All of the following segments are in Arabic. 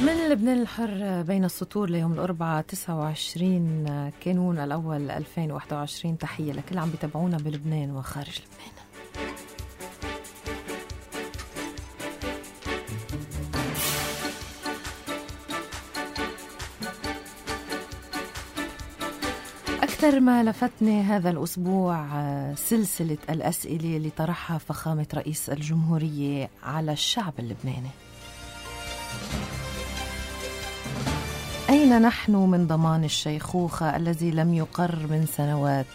من لبنان الحر بين السطور ليوم الأربعاء 29 كانون الأول 2021. تحية لكل عم بيتابعونا بلبنان وخارج لبنان. أكثر ما لفتني هذا الأسبوع سلسلة الأسئلة اللي طرحها فخامة رئيس الجمهورية على الشعب اللبناني. أين نحن من ضمان الشيخوخة الذي لم يقر من سنوات؟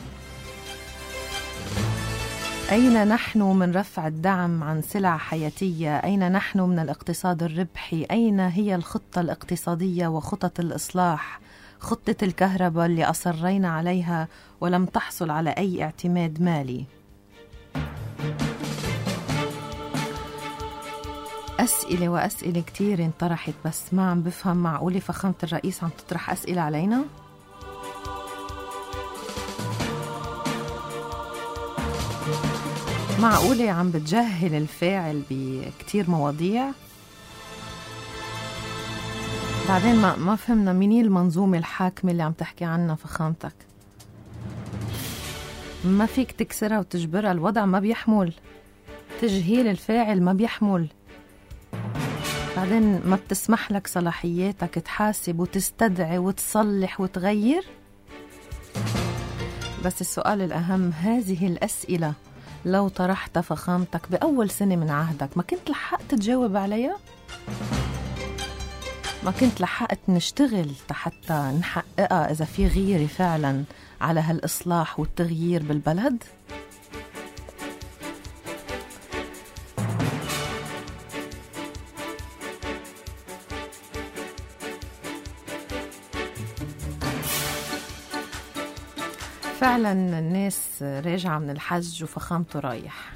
أين نحن من رفع الدعم عن سلع حياتية؟ أين نحن من الاقتصاد الربحي؟ أين هي الخطة الاقتصادية وخطط الإصلاح؟ خطة الكهرباء اللي أصرينا عليها ولم تحصل على أي اعتماد مالي. أسئلة وأسئلة كتير انطرحت، بس ما عم بفهم، معقولة فخامة الرئيس عم تطرح أسئلة علينا؟ معقولة عم بتجهل الفاعل بكتير مواضيع؟ بعدين ما فهمنا مين المنظومة الحاكمة اللي عم تحكي عنها فخامتك. ما فيك تكسرها وتجبرها، الوضع ما بيحمل، تجهيل الفاعل ما بيحمل. بعدين ما بتسمح لك صلاحياتك تحاسب وتستدعي وتصلح وتغير. بس السؤال الأهم، هذه الأسئلة لو طرحت فخامتك بأول سنة من عهدك ما كنت لحقت تجاوب عليها؟ ما كنت لحقت نشتغل حتى نحققها إذا في غيرة فعلا على هالإصلاح والتغيير بالبلد؟ فعلا الناس راجعة من الحج وفخامته رايح.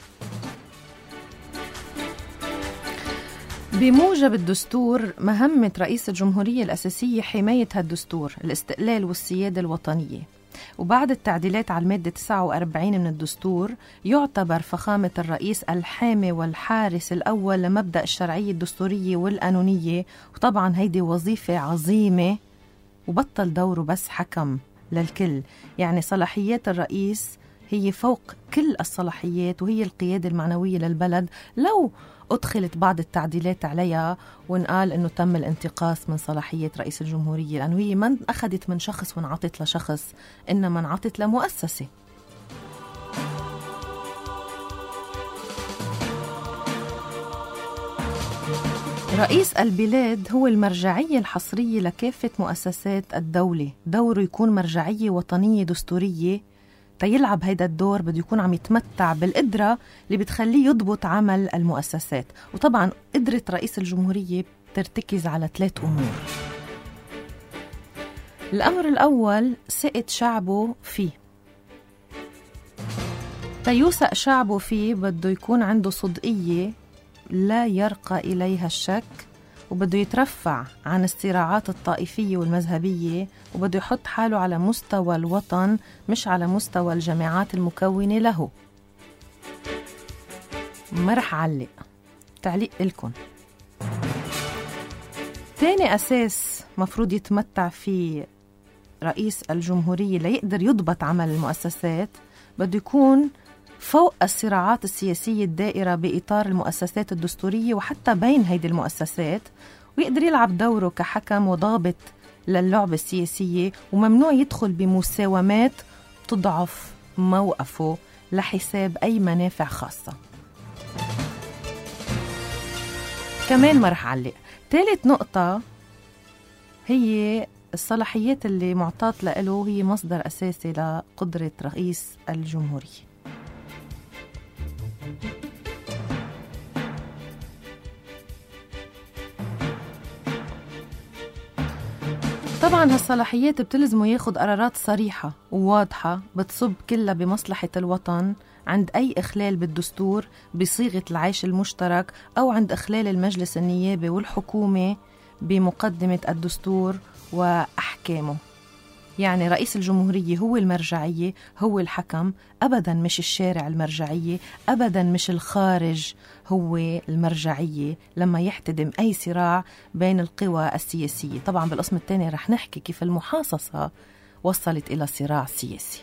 بموجب الدستور مهمة رئيس الجمهورية الأساسية حماية هالدستور، الاستقلال والسيادة الوطنية. وبعد التعديلات على المادة 49 من الدستور يعتبر فخامة الرئيس الحامي والحارس الأول لمبدأ الشرعية الدستورية والقانونية. وطبعا هيدي وظيفة عظيمة، وبطل دوره بس حكم للكل. يعني صلاحيات الرئيس هي فوق كل الصلاحيات، وهي القيادة المعنوية للبلد. لو أدخلت بعض التعديلات عليها ونقال أنه تم الانتقاص من صلاحية رئيس الجمهورية، لأنه هي من أخذت من شخص وانعطت لشخص، إنما انعطت لمؤسسة. رئيس البلاد هو المرجعية الحصرية لكافة مؤسسات الدولة. دوره يكون مرجعية وطنية دستورية. تيلعب هيدا الدور بده يكون عم يتمتع بالقدرة اللي بتخليه يضبط عمل المؤسسات. وطبعا قدرة رئيس الجمهورية ترتكز على 3 أمور. الأمر الأول، ثقة شعبه فيه. تيوثق شعبه فيه بده يكون عنده صدقية لا يرقى إليها الشك، وبده يترفع عن الصراعات الطائفية والمذهبية، وبده يحط حاله على مستوى الوطن مش على مستوى الجماعات المكونة له. ما رح أعلق، تعليق إلكن. تاني أساس مفروض يتمتع فيه رئيس الجمهورية ليقدر يضبط عمل المؤسسات، بده يكون فوق الصراعات السياسية الدائرة بإطار المؤسسات الدستورية وحتى بين هيدي المؤسسات، ويقدر يلعب دوره كحكم وضابط للعبة السياسية، وممنوع يدخل بمساومات تضعف موقفه لحساب أي منافع خاصة. كمان ما رح أعلق. ثالث نقطة هي الصلاحيات اللي معطاة له، هي مصدر أساسي لقدرة رئيس الجمهورية. طبعا هالصلاحيات بتلزمه ياخد قرارات صريحة وواضحة بتصب كلها بمصلحة الوطن عند أي إخلال بالدستور بصيغة العيش المشترك، أو عند إخلال المجلس النيابي والحكومة بمقدمة الدستور وأحكامه. يعني رئيس الجمهورية هو المرجعية، هو الحكم، أبدا مش الشارع المرجعية، أبدا مش الخارج هو المرجعية لما يحتدم أي صراع بين القوى السياسية. طبعا بالقسم الثاني رح نحكي كيف المحاصصة وصلت إلى صراع سياسي.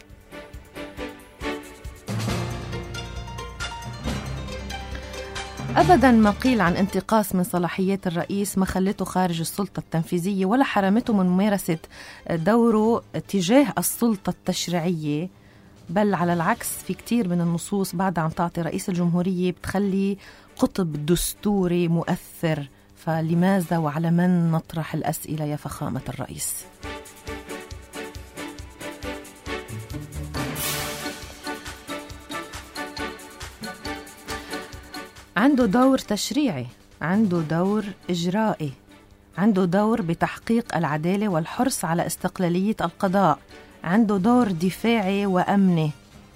أبداً ما قيل عن انتقاص من صلاحيات الرئيس ما خلته خارج السلطة التنفيذية ولا حرمته من ممارسة دوره تجاه السلطة التشريعية، بل على العكس في كتير من النصوص بعد عم تعطي رئيس الجمهورية بتخلي قطب دستوري مؤثر. فلماذا وعلى من نطرح الأسئلة يا فخامة الرئيس؟ عنده دور تشريعي، عنده دور إجرائي، عنده دور بتحقيق العدالة والحرص على استقلالية القضاء، عنده دور دفاعي وأمني.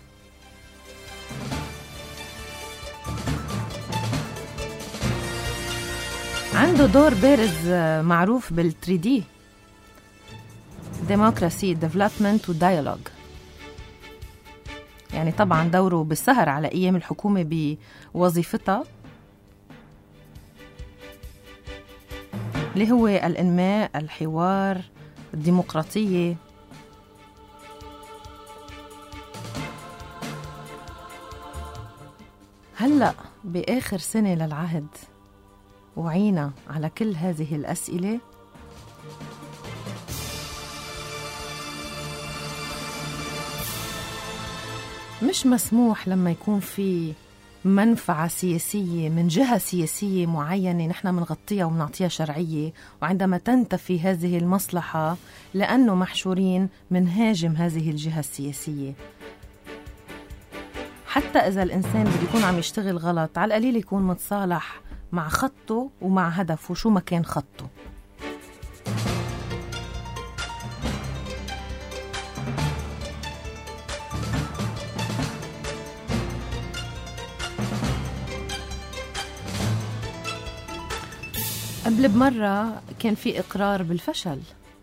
عنده دور بارز معروف بال3D ديموكراسي، ديفلوبمنت وديالوج. يعني طبعا دوره بالسهر على أيام الحكومة بوظيفتها اللي هو الإنماء، الحوار، الديمقراطية. هلأ بآخر سنة للعهد وعينا على كل هذه الأسئلة. مش مسموح لما يكون في منفعة سياسية من جهة سياسية معينة نحن منغطيها ومنعطيها شرعية، وعندما تنتفي هذه المصلحة لأنه محشورين منهاجم هذه الجهة السياسية. حتى إذا الإنسان بده يكون عم يشتغل غلط، على القليل يكون متصالح مع خطه ومع هدفه شو ما كان خطه. قبل بمرة كان في إقرار بالفشل،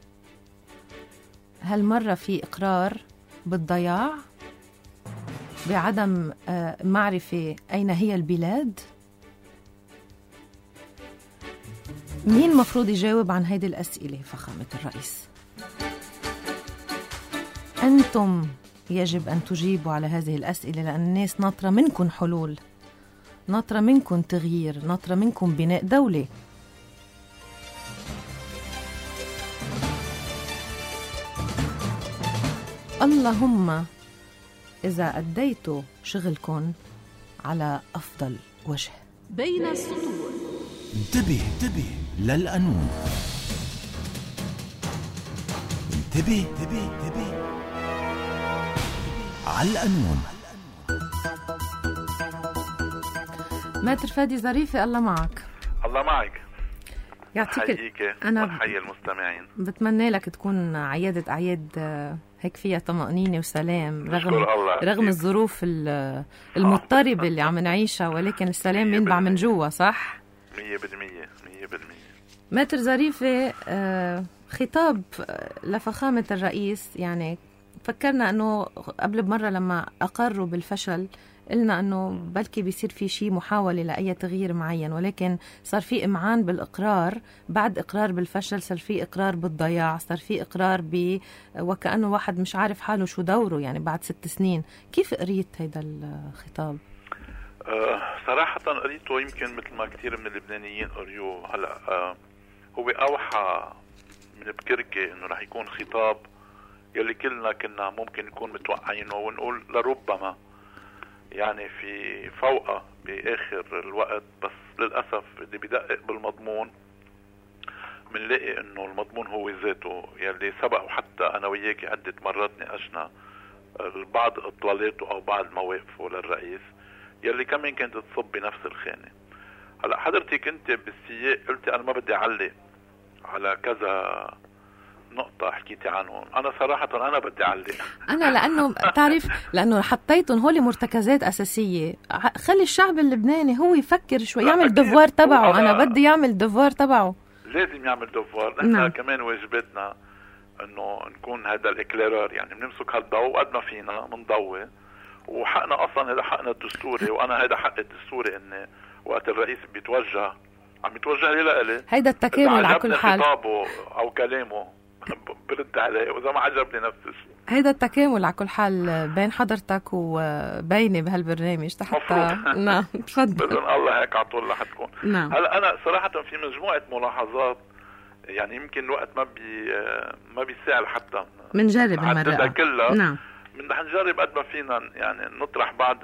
هالمرة في إقرار بالضياع، بعدم معرفة أين هي البلاد. مين مفروض يجاوب عن هيدي الأسئلة فخامة الرئيس؟ أنتم يجب أن تجيبوا على هذه الأسئلة، لأن الناس ناطرة منكم حلول، ناطرة منكم تغيير، ناطرة منكم بناء دولة. اللهم إذا أديتوا شغلكم على أفضل وجه. بين السطور. انتبه للقانون. انتبه على القانون. ماتر فادي ظريفة، الله معك. الله معك. يعطيك. أنا بحيي المستمعين. بتمنى لك تكون عيادة أعياد هيك فيها طمأنينة وسلام رغم الظروف المضطربة اللي عم نعيشها، ولكن السلام ينبع من جوا، صح؟ 100%. ماتر ظريفة، خطاب لفخامة الرئيس. يعني فكرنا أنه قبل بمرة لما أقروا بالفشل قلنا أنه بلكي بيصير في شيء محاولة لأي تغيير معين، ولكن صار في إمعان بالإقرار. بعد إقرار بالفشل صار في إقرار بالضياع، صار في إقرار وكأنه واحد مش عارف حاله شو دوره يعني بعد 6 سنين. كيف قريت هيدا الخطاب؟ صراحة قريته يمكن مثل ما كتير من اللبنانيين قريوه. هلأ هو أوحى من بكركة إنه رح يكون خطاب يلي كلنا كنا ممكن نكون متوقعينه ونقول لربما يعني في فوقه بآخر الوقت، بس للأسف اللي بيدقق بالمضمون منلاقي إنه المضمون هو ذاته يلي سبق، وحتى أنا وياكي عدة مرات ناقشنا بعض إطلالاته أو بعض مواقفه للرئيس يلي كمان كانت تصب بنفس الخانة. هلأ حضرتك أنت بالسياق قلتي أنا ما بدي أعلق على كذا نقطة حكيتي عنهم. أنا صراحة أنا بدي أعلق. أنا لأنه تعرف، لأنه حطيتهم هول مرتكزات أساسية. خلي الشعب اللبناني هو يفكر شوي، يعمل دفوار تبعه. أنا بدي يعمل دفوار تبعه، لازم يعمل دفوار. نحن كمان واجباتنا انه نكون هذا الاكليرر، يعني بنمسك هالضوء قد ما فينا بنضوي، وحقنا اصلا هذا حقنا الدستوري، وانا هذا حق الدستوري اني وقت الرئيس بيتوجه عم يتوجه لي لإلي، هيدا التكامل على كل حال، خطابه او كلامه برد عليه، واذا ما عجبني نفس الشيء. هيدا التكامل على كل حال بين حضرتك وبيني بهالبرنامج حتى نعم تفضل. باذن الله هيك على طول رح تكون. نعم. هلا انا صراحه في مجموعه ملاحظات، يعني يمكن الوقت ما بيساعد حتى منجرب المرة كلها. نعم. رح نجرب قد ما فينا، يعني نطرح بعض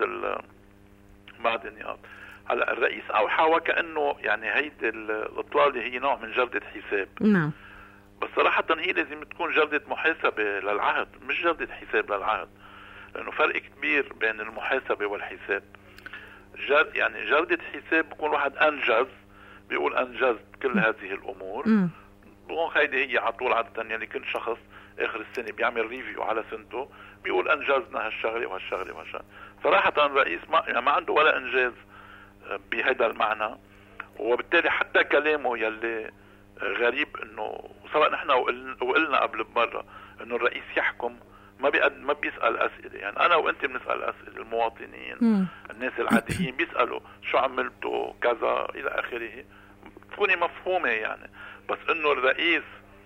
النقاط. هلا الرئيس اوحى وكانه يعني هيدي الاطلاله هي نوع من جرده حساب. نعم. بس صراحه هي لازم تكون جرده محاسبه للعهد، مش جرده حساب للعهد، لانه فرق كبير بين المحاسبه والحساب. يعني جرده حساب بكون واحد انجز، بيقول انجزت كل هذه الامور، هيدي هي على طول عاده، يعني كل شخص اخر السنه بيعمل ريفيو على سنته بيقول انجزنا هالشغله وهالشغله وهالشغله. صراحه الرئيس ما عنده ولا انجاز بهذا المعنى، وبالتالي حتى كلامه يلي غريب انه سواء نحن وقلنا قبل بمره انه الرئيس يحكم، ما بيسال اسئله. يعني انا وانت بنسال اسئله، المواطنين الناس العاديين بيسالوا شو عملتوا كذا الى اخره، تكوني مفهومه يعني. بس انه الرئيس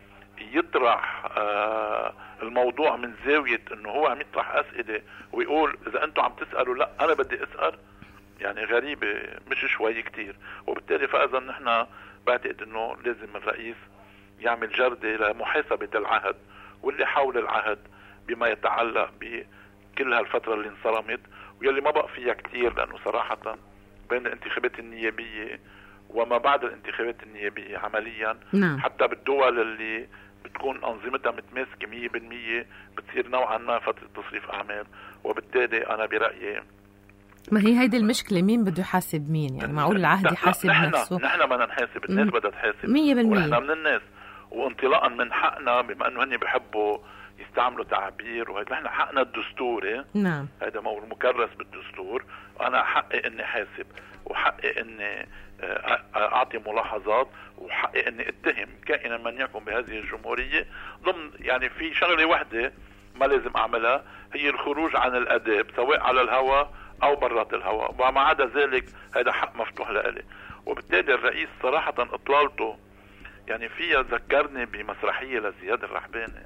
يطرح الموضوع من زاويه انه هو عم يطرح اسئله ويقول اذا انتم عم تسالوا لا انا بدي اسال، يعني غريبه مش شوي كتير. وبالتالي فاذا نحن بعتقد انه لازم الرئيس يعمل جرده لمحاسبه العهد واللي حول العهد بما يتعلق بكل هالفتره اللي انصرمت واللي ما بقى فيها كتير، لانه صراحه بين الانتخابات النيابيه وما بعد الانتخابات النيابيه عمليا نعم. حتى بالدول اللي بتكون انظمتها متماسكه 100% بتصير نوعا ما فتره تصريف اعمال. وبالتالي انا برايي ما هي هيدي المشكله، مين بده يحاسب مين؟ يعني معقول العهد يحاسب نفسه؟ نحن بدنا نحاسب، الناس بدها تحاسب 100%، ونحن من الناس، وانطلاقا من حقنا بما انه هن بيحبوا يستعملوا تعبير، وهذا نحن حقنا الدستوري. نعم. هذا مكرس بالدستور، وانا حقي اني حاسب، وحقي اني اعطي ملاحظات، وحقي اني اتهم كائنا من يكن بهذه الجمهوريه ضمن، يعني في شغله واحده ما لازم اعملها، هي الخروج عن الاداب سواء على الهواء او برات الهواء، وما عدا ذلك هذا حق مفتوح لإلي. وبالتالي الرئيس صراحه اطلالته يعني فيها ذكرني بمسرحيه لزياد الرحباني،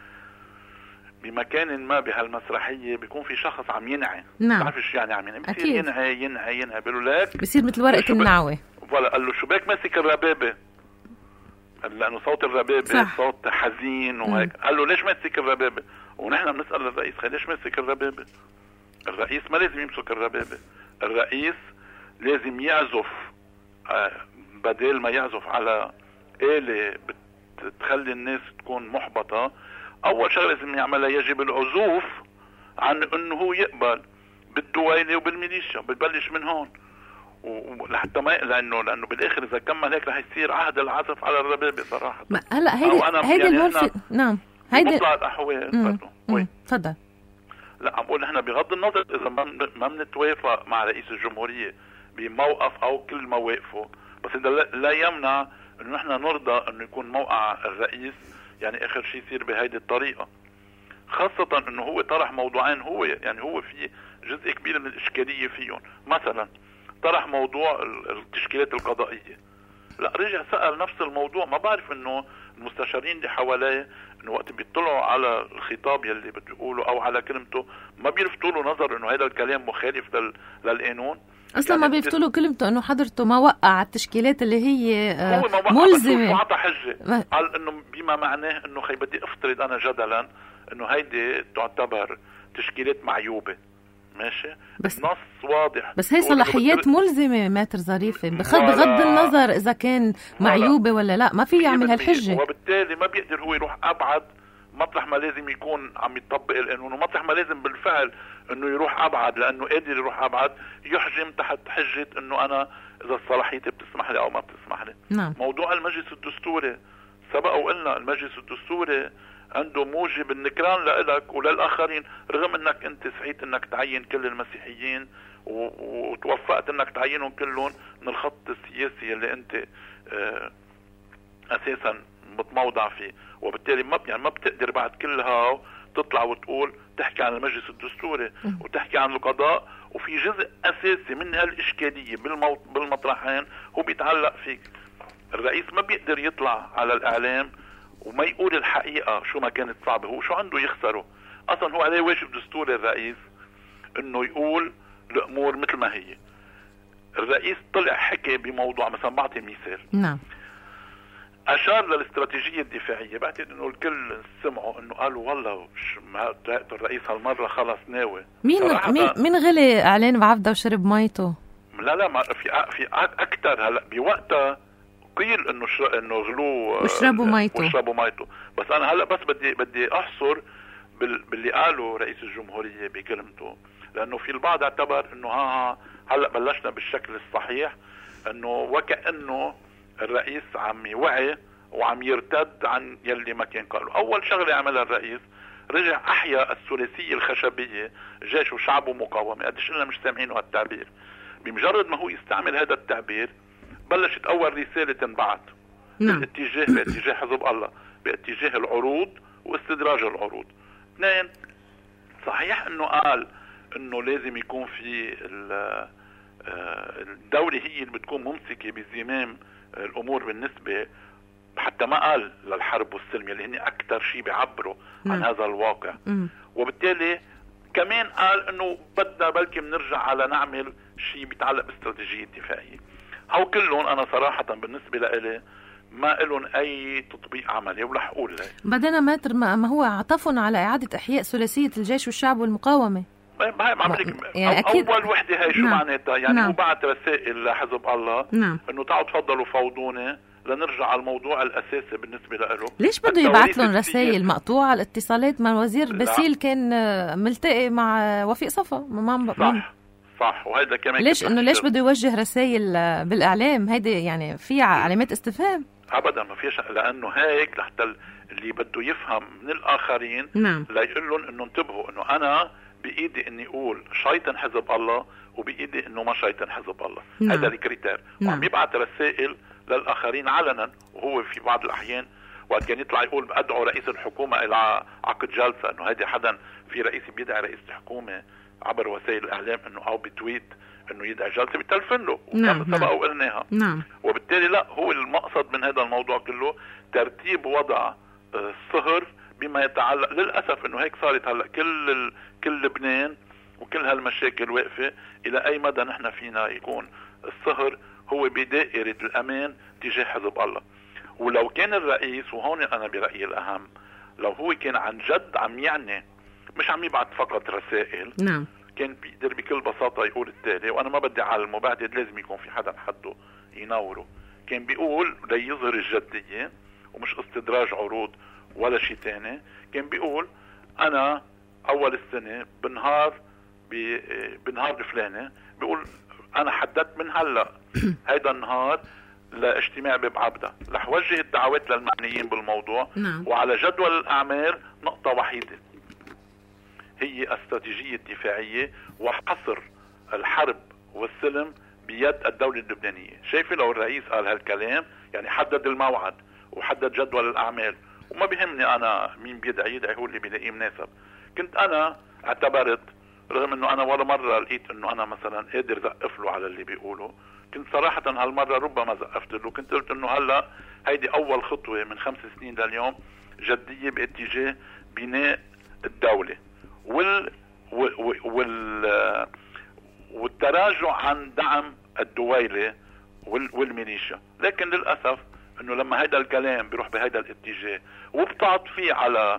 بمكان ما بهالمسرحيه بيكون في شخص عم ينعي. نعم. بتعرف شو يعني عم ينعي؟ بصير ينعي بيقولوا لك بصير مثل ورقه النعوه. ولا قال له شو بك ماسك الربابه؟ لانه صوت الربابه صح. صوت حزين وهيك. قال له ليش ماسك الربابه؟ ونحن بنسال الرئيس ليش ماسك الربابه؟ الرئيس ما لازم يمسك الربابه، الرئيس لازم يعزف، بدل ما يعزف على آلة بتخلي الناس تكون محبطة، أول شغلة لازم يعملها يجب العزوف عن أنه هو يقبل بالدويلة وبالميليشيا، بتبلش من هون لحتى ما لأنه بالآخر إذا كمل هيك رح يصير عهد العزف على الربابة صراحة. هلا هيدي يعني الورثة. نعم هيدي مطلع الأحوال. تفضل. لا عم بقول نحن بغض النظر إذا ما بنتوافق مع رئيس الجمهورية بموقف أو كل مواقفه، بس إذا لا يمنع إنه نحن نرضى إنه يكون موقع الرئيس يعني آخر شيء يصير بهيدي الطريقة، خاصة إنه هو طرح موضوعين، هو في جزء كبير من الإشكالية فيهم. مثلا طرح موضوع التشكيلات القضائية، لا رجع سأل نفس الموضوع. ما بعرف إنه المستشارين اللي حواليه إنه وقت بيطلعوا على الخطاب يلي بتقوله أو على كلمته ما بيلفتوا له نظر إنه هذا الكلام مخالف للقانون اصلا يعني. ما بيلفتوا له كلمته انه حضرته ما وقع التشكيلات اللي هي ملزمه. هو عطى حجه قال انه بما معناه انه بدي افترض انا جدلا انه هيدي تعتبر تشكيلات معيوبه، ماشي بس نص واضح. بس هي صلاحيات ملزمه ماتر ظريفه بغض النظر اذا كان معيوبه ولا لا، ما في يعمل هالحجه. وبالتالي ما بيقدر هو يروح ابعد مطرح ما لازم يكون عم يطبق القانون، ومطرح ما لازم بالفعل انه يروح ابعد لانه قادر يروح ابعد يحجم تحت حجه انه انا اذا صلاحيتي بتسمح لي او ما بتسمح لي. نعم. موضوع المجلس الدستوري سبق وقلنا المجلس الدستوري عنده موجب النكران لإلك وللآخرين، رغم انك انت سعيت انك تعين كل المسيحيين وتوفقت انك تعينهم كلهم من الخط السياسي اللي انت اساسا متموضع فيه، وبالتالي ما بتقدر بعد كلها تطلع وتقول تحكي عن المجلس الدستوري وتحكي عن القضاء، وفي جزء أساسي من هالإشكالية بالمطرحين هو بيتعلق فيك. الرئيس ما بيقدر يطلع على الإعلام وما يقول الحقيقة شو ما كانت صعبة. هو شو عنده يخسره؟ أصلا هو عليه واجب دستوري الرئيس إنه يقول الأمور مثل ما هي. الرئيس طلع حكي بموضوع، مثلا بعطي مثال، نعم، أشار للاستراتيجية الدفاعية. بعتقد إنه الكل سمعوا إنه قالوا والله الرئيس هالمرة خلص ناوي. مين غلي إعلان بعفدة وشرب ميته؟ لا ما في أكتر. هلا بوقتها قيل إنه غلو وشربوا ميته. بس أنا هلا بس بدي أحصر باللي قاله رئيس الجمهورية بكلمته، لأنه في البعض اعتبر إنه هلا بلشنا بالشكل الصحيح، إنه وكأنه الرئيس عم يوعي وعم يرتد عن يلي ما كان قاله. أول شغلة عملها الرئيس رجع أحيا الثلاثية الخشبية، جيش وشعب ومقاومة. قديش إننا مش سامعينه هالتعبير. بمجرد ما هو يستعمل هذا التعبير بلشت أول رسالة تنبعت باتجاه حزب الله، باتجاه العروض واستدراج العروض. اثنين، صحيح إنه قال إنه لازم يكون في الدولة هي اللي بتكون ممسكة بزمام الأمور بالنسبة، حتى ما قال للحرب والسلم اللي هن أكثر شيء بيعبروا عن هذا الواقع. وبالتالي كمان قال إنه بدنا بلكي بنرجع على نعمل شيء بيتعلق باستراتيجية دفاعية. هاو كلهم أنا صراحة بالنسبة لإلي ما لهم أي تطبيق عملي، ورح أقول لك بدنا ماتر ما هو عطفهم على إعادة إحياء ثلاثية الجيش والشعب والمقاومة. يعني أول وحدة هاي شو معناتها؟ يعني هو بعت رسائل لحزب الله إنه تعالوا تفضلوا فوضوني لنرجع على الموضوع الأساسي بالنسبة له. ليش بده يبعث لهم رسائل مقطوعة الاتصالات مع الوزير باسيل كان ملتقي مع وفيق صفا؟ صح. وهذا كمان ليش بده يوجه رسائل بالإعلام؟ هيدي يعني في علامات استفهام. أبدا ما فيش، لأنه هيك لحتى اللي بده يفهم من الآخرين لا يقول لهم إنه انتبهوا إنه أنا بإيدي إني أقول شيطان حزب الله وبإيدي إنه ما شيطان حزب الله. هذا الكريتير. وعم يبعث رسائل للآخرين علنا، وهو في بعض الأحيان وقت كان يطلع يقول أدعو رئيس الحكومة إلى عقد جلسة، إنه هذا حدا في رئيس بيدعي رئيس الحكومة عبر وسائل الإعلام إنه أو بتويت إنه يدعي جلسة بتلفن له، وكان سبق وقلناها. وبالتالي لا، هو المقصد من هذا الموضوع كله ترتيب وضع الصهر بما يتعلق. للأسف إنه هيك صارت هلا كل لبنان وكل هالمشاكل واقفة. إلى أي مدى نحن فينا يكون الصهر هو بدائرة الأمان تجاه حزب الله؟ ولو كان الرئيس، وهون أنا برأيي الأهم، لو هو كان عن جد عم يعني مش عم يبعث فقط رسائل، كان بيقدر بكل بساطة يقول التالي، وأنا ما بدي على المبادئ، لازم يكون في حدا حده ينوره. كان بيقول ليظهر الجدية ومش استدراج عروض ولا شيء تاني. كان بيقول أنا أول السنة بنهار الفلاني، بيقول أنا حددت من هلأ هيدا النهار لاجتماع ببعبدة، رح وجه الدعوات للمعنيين بالموضوع. وعلى جدول الأعمال نقطة وحيدة هي استراتيجية دفاعية وحصر الحرب والسلم بيد الدولة اللبنانية. شايفة لو الرئيس قال هالكلام يعني حدد الموعد وحدد جدول الأعمال، وما بيهمني أنا مين يدعي هو اللي بيلاقيه مناسب. كنت أنا اعتبرت، رغم أنه أنا ولا مرة لقيت أنه أنا مثلا قادر زقف له على اللي بيقوله، كنت صراحة هالمرة ربما زقفت له. كنت قلت أنه هلأ هيدي أول خطوة من 5 سنين لليوم جدية باتجاه بناء الدولة والتراجع عن دعم الدويلة والميليشيا. لكن للأسف انه لما هيدا الكلام بيروح بهيدا الاتجاه وبتعط فيه على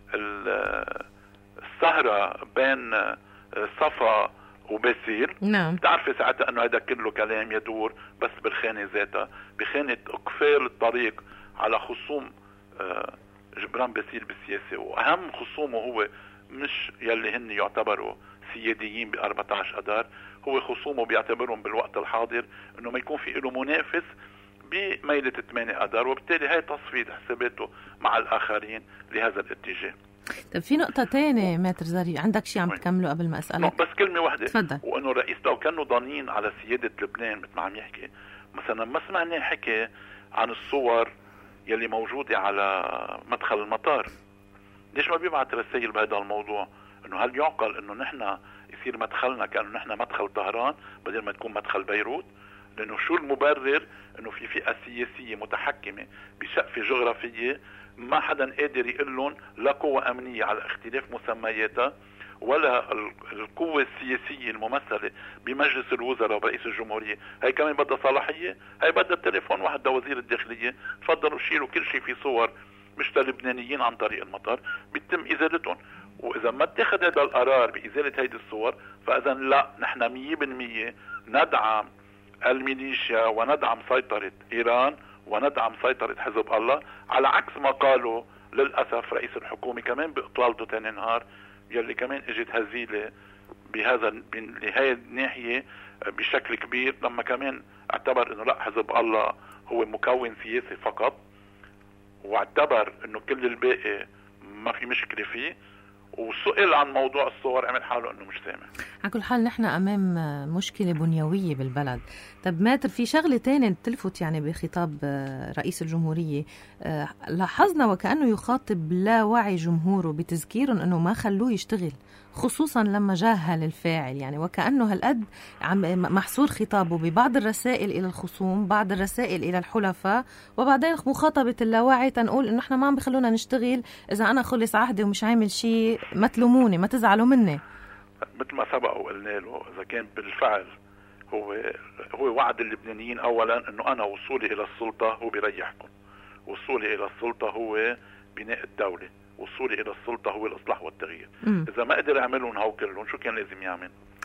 السهرة بين صفا وباسيل، بتعرفي ساعتها انه هيدا كله كلام يدور بس بالخانة ذاتها، بخانة اقفال الطريق على خصوم جبران باسيل بالسياسة. واهم خصومه هو مش يلي هن يعتبروا سياديين ب14 أدار، هو خصومه بيعتبرهم بالوقت الحاضر انه ما يكون في له منافس بميلة 8 أدار، وبالتالي هاي تصفية حساباته مع الآخرين لهذا الاتجاه. طيب في نقطة تانية ماتر زري، عندك شيء عم تكمله قبل ما أسألك؟ بس كلمة واحدة. تفضل. وأنه الرئيس لو كانوا ضانين على سيادة لبنان مثل ما عم يحكي، مثلا ما سمعنا حكي عن الصور يلي موجودة على مدخل المطار. ليش ما بيبعت رسائل بهذا الموضوع؟ انه هل يعقل انه نحن يصير مدخلنا كأنه نحن مدخل طهران بدل ما تكون مدخل بيروت؟ لانه شو المبرر انه في فئة سياسية متحكمة بشقفة جغرافية ما حدا قادر يقول لهم لا قوة امنية على اختلاف مسمياتها ولا القوة السياسية الممثلة بمجلس الوزراء وبرئيس الجمهورية، هي كمان بدها صلاحية، هي بدها التليفون واحد وزير الداخلية، تفضلوا شيلوا كل شيء في صور مش لبنانيين عن طريق المطار بيتم ازالتهم. واذا ما اتخذ هذا القرار بازالة هيدي الصور فاذا لا، نحن 100% ندعم الميليشيا وندعم سيطرة ايران وندعم سيطرة حزب الله، على عكس ما قالوا للأسف رئيس الحكومة كمان باطلالته تاني نهار، يلي كمان اجت هزيلة بهاي الناحية بشكل كبير، لما كمان اعتبر انه لا، حزب الله هو مكون سياسي فقط، واعتبر انه كل الباقي ما في مشكلة فيه، وسئل عن موضوع الصور عمل حاله انه مش سامع. على كل حال نحن امام مشكله بنيويه بالبلد. طب ماتر، في شغله تانية تلفت يعني بخطاب رئيس الجمهوريه، لاحظنا وكانه يخاطب لا وعي جمهوره بتذكيرهم انه ما خلوه يشتغل، خصوصا لما جاهل الفاعل، يعني وكانه هالقد محصور خطابه ببعض الرسائل الى الخصوم، بعض الرسائل الى الحلفاء، وبعدين مخاطبه اللاوعي تنقول انه احنا ما عم بخلونا نشتغل، اذا انا خلص عهدي ومش عامل شيء ما تلوموني، ما تزعلوا مني. مثل ما سبق وقلنا له، اذا كان بالفعل هو وعد اللبنانيين اولا انه انا وصولي الى السلطه هو بيريحكم، وصولي الى السلطه هو بناء الدوله، وصولي الى السلطه هو الاصلاح والتغيير. اذا ما قدر يعملهم هو كلهم، شو كان لازم يعمل؟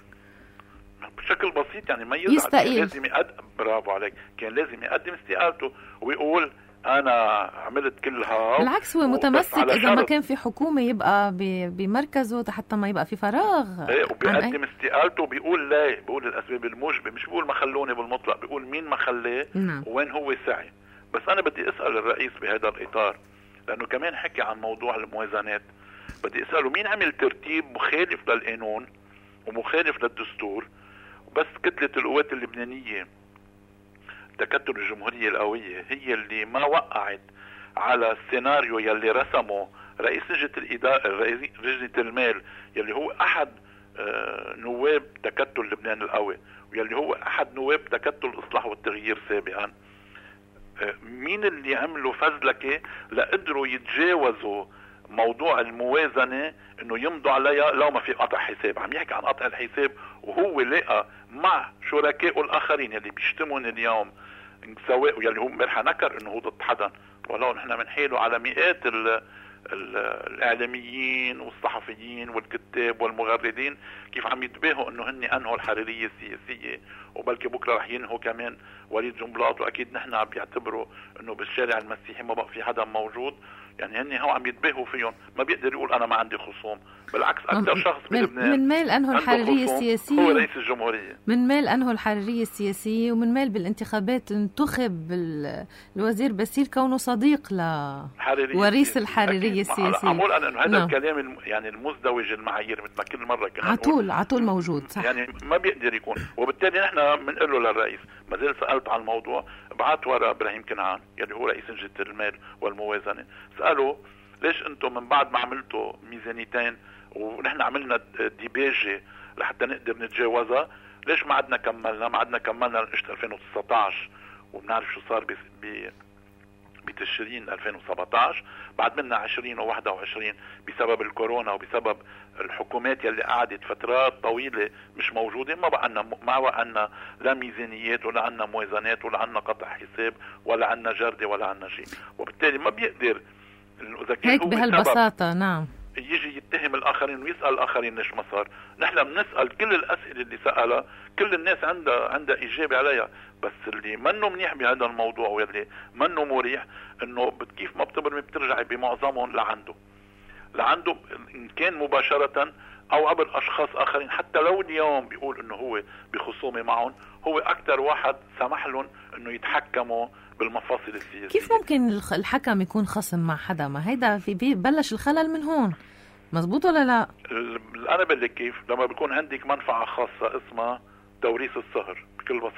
بشكل بسيط يعني ما يزعل، لازم يقدم، برافو عليك، كان لازم يقدم استقالته ويقول انا عملت كلها. بالعكس هو متمسك اذا ما كان في حكومه يبقى بمركزه حتى ما يبقى في فراغ. ايه، وبيقدم استقالته وبيقول لا، بيقول الاسباب الموجبه، مش بيقول ما خلوني بالمطلق، بيقول مين ما خلاه وين هو سعي. بس انا بدي اسال الرئيس بهذا الاطار، لانه كمان حكي عن موضوع الموازنات، بدي اساله مين عمل ترتيب مخالف للقانون ومخالف للدستور؟ بس كتله القوات اللبنانيه تكتل الجمهورية القوية هي اللي ما وقعت على السيناريو يلي رسمه رئيس لجنة المال، يلي هو أحد نواب تكتل لبنان القوي، ويلي هو أحد نواب تكتل الإصلاح والتغيير سابقا. مين اللي عملوا فزلكة لقدروا يتجاوزوا موضوع الموازنة انه يمضوا عليها لو ما في قطع حساب؟ عم يحكي عن قطع الحساب وهو لقى مع شركائه الاخرين اللي بيشتمون اليوم، سواء يلي هو امبارح نكر انه هو ضد حدا، ولو نحن بنحيله على مئات الاعلاميين والصحفيين والكتاب والمغردين كيف عم يتباهوا انه هن انهوا الحريريه السياسيه، وبلكي بكره رح ينهوا كمان وليد جنبلاط، واكيد نحن عم بيعتبروا انه بالشارع المسيحي ما بقى في حدا موجود، يعني هن هو عم يتباهوا فيهم، ما بيقدر يقول انا ما عندي خصوم، بالعكس اكثر شخص بلبنان من ميل انهوا الحريريه السياسيه هو رئيس الجمهوريه، من ميل انهوا الحريريه السياسيه، ومن ميل بالانتخابات انتخب الوزير باسيل كونه صديق لوريث الحريريه السياسيه. عم اقول انا انه هذا الكلام يعني المزدوج المعايير مثل ما كل مره كنا عطول موجود، صح، يعني ما بيقدر يكون، وبالتالي نحن بنقول له للرئيس، ما زال سالت عن الموضوع، بعت ورا ابراهيم كنعان يلي هو رئيس لجنة المال والموازنه، سالوا ليش انتم من بعد ما عملتوا ميزانيتين ونحن عملنا ديباجه لحتى نقدر نتجاوزها، ليش ما عدنا كملنا لقشة 2019 وبنعرف شو صار بتشرين 2017 بعد منا 20 و21 بسبب الكورونا وبسبب الحكومات يلي قعدت فترات طويلة مش موجودة، ما بقى عنا لا ميزانيات ولا عنا موازنات ولا عنا قطع حساب ولا عنا جردة ولا عنا شيء، وبالتالي ما بيقدر إذا كان هيك هو بهالبساطة نعم يجي يتهم الآخرين ويسأل الآخرين ليش ما صار. نحن بنسأل كل الأسئلة اللي سألها، كل الناس عندها إجابة عليها، بس اللي منه منيح بهذا الموضوع واللي منه مريح إنه كيف ما بترجع بمعظمهم لعنده إن كان مباشرة أو عبر أشخاص آخرين، حتى لو اليوم بيقول إنه هو بخصومة معهم، هو أكتر واحد سمح لهم إنه يتحكموا بالمفاصل السياسية. كيف ممكن الحكم يكون خصم مع حدا؟ ما هيدا بلش الخلل من هون، مزبوط ولا لا؟ أنا بقول لك كيف، لما بيكون عندك منفعة خاصة اسمها توريث الصهر بكل بساطة،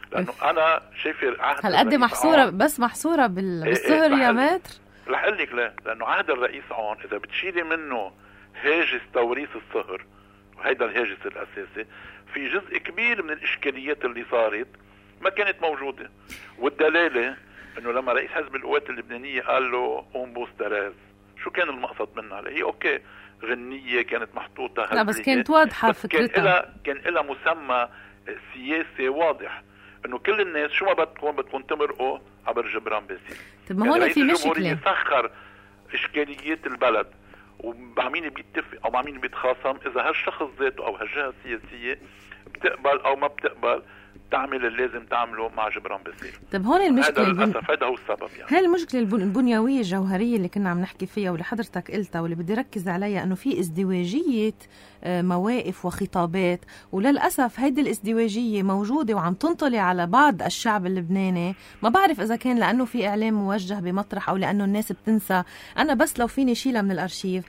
لانه انا شايف عهد هالقد محصوره بس محصوره بالصهر يا متر. رح اقول لك ليه، لانه عهد الرئيس عون اذا بتشيلي منه هاجس توريث الصهر، وهيدا الهاجس الاساسي، في جزء كبير من الاشكاليات اللي صارت ما كانت موجوده. والدلاله انه لما رئيس حزب القوات اللبنانيه قال له قوم بوس تراز، شو كان المقصد منها؟ هي اوكي غنيه كانت محطوطه، لا بس كانت واضحه فكرتها، كان لها مسمى سياسي واضح، انه كل الناس شو ما بدكم تمرقوا عبر جبران باسيل. طب ما هون في مشكله، سخر اشكاليات البلد ومع مين بيتفق او مع مين بيتخاصم، اذا هالشخص ذاته او هالجهه السياسيه بتقبل او ما بتقبل تعمل اللازم تعمله مع جبران باسيل. طب هون المشكله هذا هو السبب يعني. هاي المشكله البنيويه الجوهريه اللي كنا عم نحكي فيها واللي حضرتك قلتها واللي بدي ركز عليها، انه في ازدواجيه مواقف وخطابات، وللاسف هيدي الازدواجيه موجوده وعم تنطلي على بعض الشعب اللبناني. ما بعرف اذا كان لانه في اعلام موجه بمطرح او لانه الناس بتنسى. انا بس لو فيني شيلها من الارشيف،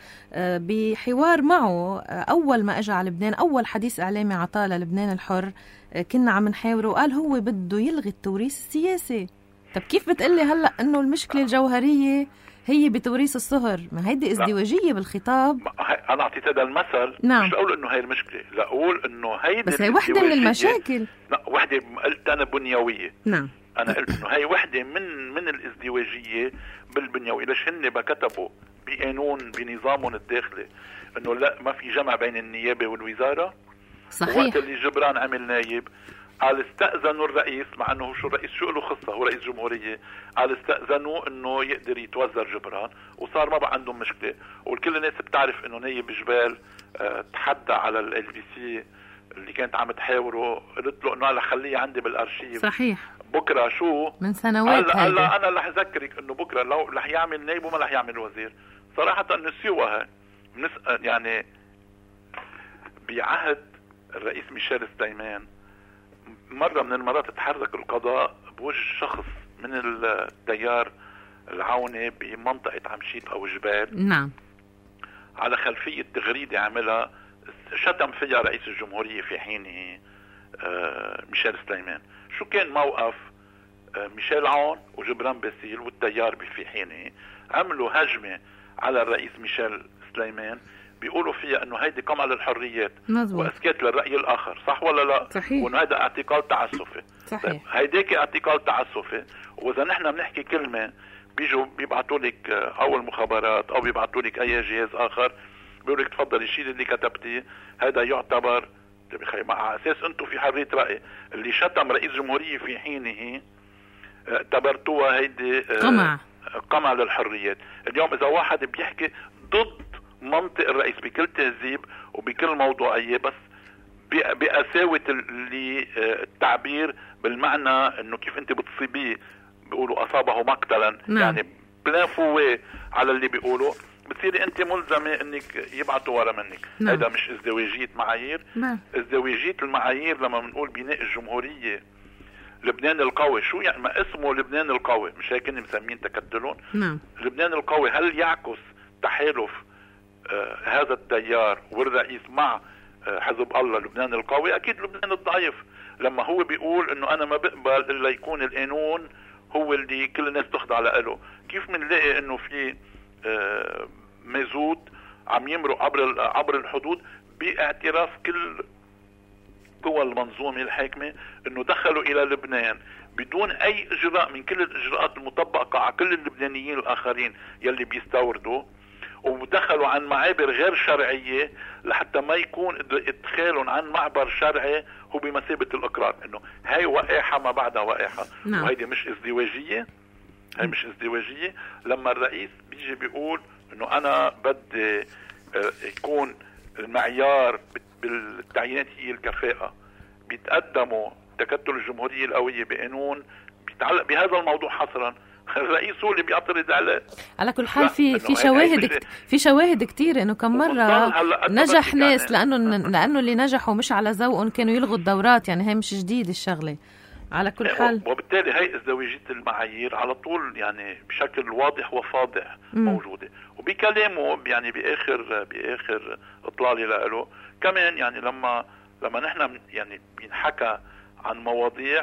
بحوار معه اول ما اجى على لبنان، اول حديث اعلامي عطاه للبنان الحر، كنا عم نحاوره وقال هو بده يلغي التوريث السياسي. طب كيف بتقلي هلأ انه المشكلة الجوهرية هي بتوريث الصهر؟ ما هيدي ازدواجية بالخطاب. انا اعطيت هذا المثل، نعم. مش اقول انه هي المشكلة، لا اقول انه هيدي بس هي وحدة من المشاكل. لا وحدة قلت انا بنيوية. نعم. انا قلت انه هي وحدة من الازدواجية بالبنيوية. ليش هن كتبوا بقانون بنظامهم الداخلي انه لا ما في جمع بين النيابة والوزارة. صحيح. وقت اللي جبران عمل نايب قال استأذنوا الرئيس، مع انه شو الرئيس شو له خصة، هو رئيس جمهورية، قال استأذنوا انه يقدر يتوزر جبران، وصار ما بقى عندهم مشكلة. وكل الناس بتعرف انه نايب جبال تحدى على LBC اللي كانت عم تحاوره، قلت له انه هلا خليه عندي بالارشيف. صحيح. بكره شو من سنوات هلا انا رح اذكرك انه بكره لو رح يعمل نايب وما رح يعمل وزير. صراحة نسيوها يعني بعهد الرئيس ميشيل سليمان مرة من المرات تحرك القضاء بوجه شخص من التيار العوني بمنطقة عمشيت أو جبال. نعم. على خلفية تغريدة عملها شتم فيها رئيس الجمهورية في حينه ميشيل سليمان. شو كان موقف ميشيل عون وجبران باسيل والتيار في حينه؟ عملوا هجمة على الرئيس ميشيل سليمان بيقولوا فيها انه هيدي قمع للحريات واسكات للرأي الاخر، صح ولا لا؟ صحيح. وانه هذا اعتقال تعسفي. صحيح. هيداك اعتقال تعسفي، واذا نحن بنحكي كلمة بيجوا بيبعتوا لك او المخابرات او بيبعتوا لك اي جهاز اخر بيقول لك تفضلي شيل اللي كتبتيه، هذا يعتبر مع اساس انتم في حرية رأي. اللي شتم رئيس جمهورية في حينه اعتبرتوها هيدي قمع للحريات. اليوم اذا واحد بيحكي ضد منطق الرئيس بكل تهذيب وبكل موضوعية، بس بقساوة التعبير بالمعنى انه كيف انت بتصيبيه، بيقولوا اصابه مقتلا. نعم. يعني بلا فواه على اللي بيقولوا، بتصيري انت ملزمة انك يبعتوا ورا منك. نعم. هذا مش ازدواجية معايير. نعم. ازدواجية المعايير لما بنقول بناء الجمهورية لبنان القوي، شو يعني ما اسمه لبنان القوي؟ مش هيك كنا مسمين تكتلون؟ نعم. لبنان القوي هل يعكس تحالف هذا التيار والرئيس مع حزب الله لبنان القوي؟ اكيد لبنان الضعيف. لما هو بيقول انه انا ما بقبل الا يكون القانون هو اللي كل الناس تخضع له، كيف منلاقي انه في مازوت عم يمرق عبر الحدود باعتراف كل قوى المنظومة الحاكمة انه دخلوا الى لبنان بدون اي اجراء من كل الاجراءات المطبقة على كل اللبنانيين الاخرين يلي بيستوردوا، ودخلوا عن معابر غير شرعية لحتى ما يكون ادخالهم عن معبر شرعي هو بمثابة الاقرار. انه هاي وقاحة ما بعدها وقاحة. نعم. وهيدي مش ازدواجية. هاي مش ازدواجية. لما الرئيس بيجي بيقول انه انا بدي يكون المعيار بالتعيينات هي الكفاءة، بيتقدموا تكتل الجمهورية القوية بقانون بيتعلق بهذا الموضوع حصرا، الرئيس هو اللي بيعترض عليه. على كل حال في شواهد كتير انه كم مرة نجح ناس يعني لانه اللي نجحوا مش على ذوقهم كانوا يلغوا الدورات. يعني هي مش جديد الشغلة. على كل حال وبالتالي هي ازدواجية المعايير على طول يعني بشكل واضح وفاضح موجودة. وبكلامه يعني باخر اطلالي له كمان، يعني لما نحن يعني بينحكى عن مواضيع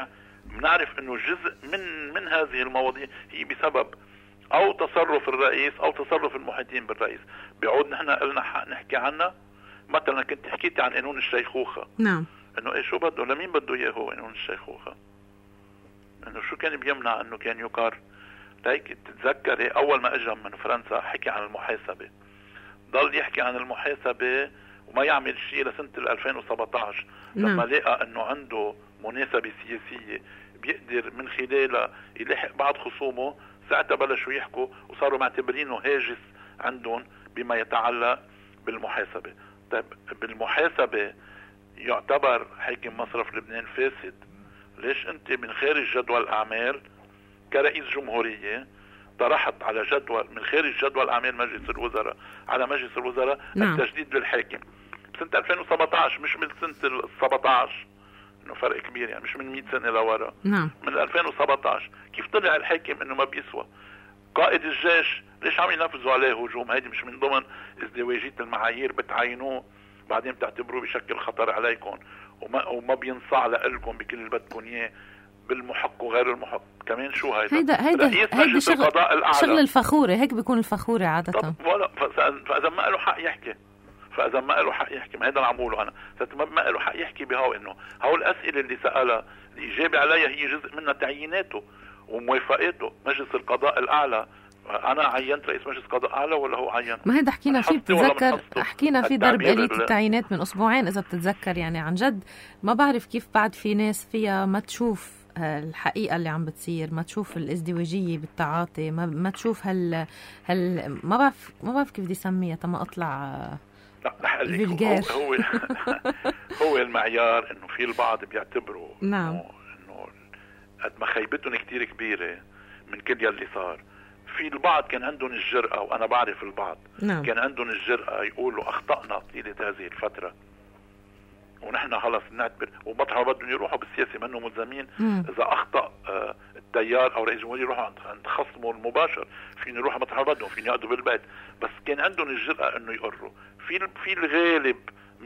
بنعرف انه جزء من هذه المواضيع هي بسبب او تصرف الرئيس او تصرف المحيطين بالرئيس. بيعود نحن قلنا حق نحكي عنها. مثلا كنت حكيتي عن قانون الشيخوخة. نعم. انه ايه شو بده، لمين بده اياه هو قانون الشيخوخة؟ انه شو كان بيمنع انه كان يقر؟ ليك تتذكري اول ما اجى من فرنسا حكي عن المحاسبة، ضل يحكي عن المحاسبة وما يعمل شيء لسنة 2017 لما لقى انه عنده مناسبة سياسية بيقدر من خلالها يلحق بعض خصومه. ساعتها بلشوا يحكوا وصاروا معتبرينه هاجس عندهم بما يتعلق بالمحاسبة. طيب بالمحاسبة يعتبر حاكم مصرف لبنان فاسد، ليش انت من خارج جدول الاعمال كرئيس جمهورية طرحت على جدول من خارج جدول اعمال مجلس الوزراء على مجلس الوزراء التجديد للحاكم بسنة 2017 مش من سنة 17، انه فرق كبير يعني مش من 100 سنة لورا. نعم. من 2017 كيف طلع الحاكم انه ما بيسوى؟ قائد الجيش ليش عم ينفذوا عليه هجوم؟ هيدي مش من ضمن ازدواجية المعايير؟ بتعينوه بعدين بتعتبروه بشكل خطر عليكم وما بينصاع لكم بكل اللي بدكم اياه بالمحق وغير المحق. كمان شو هيدا شغل الفخورة، هيك بيكون الفخورة عادة. طب فاذا ما له حق يحكي، فاذا ما له حق يحكي، ما هذا اللي عم بقوله انا، ما له حق يحكي بهاو انه هاو الاسئله اللي سالها الاجابه عليها هي جزء منها تعييناته وموافقاته. مجلس القضاء الاعلى، انا عينت رئيس مجلس القضاء الاعلى ولا هو عين؟ ما هيدا حكينا فيه، بتتذكر حكينا فيه ضرب آلية التعيينات من اسبوعين اذا بتتذكر. يعني عن جد ما بعرف كيف بعد في ناس فيها ما تشوف الحقيقة اللي عم بتصير، ما تشوف الازدواجية بالتعاطي، ما تشوف ما بعرف كيف بدي اسميها تما اطلع فيلجار. هو المعيار انه في البعض بيعتبروا نعم انه قد ما خيبتهم كتير كبيرة من كل يلي صار. في البعض كان عندهم الجرأة، وانا بعرف البعض نعم. كان عندهم الجرأة يقولوا اخطأنا طيلة هذه الفترة ونحن خلص نعتبر ومطرح بدهم يروحوا بالسياسة منهم ملزمين. اذا اخطأ التيار او رئيس الجمهورية يروحوا عند خصمه المباشر، فين يروحوا مطرح بدهم، فين يقعدوا بالبيت. بس كان عندهم الجرأة انه يقروا. في الغالب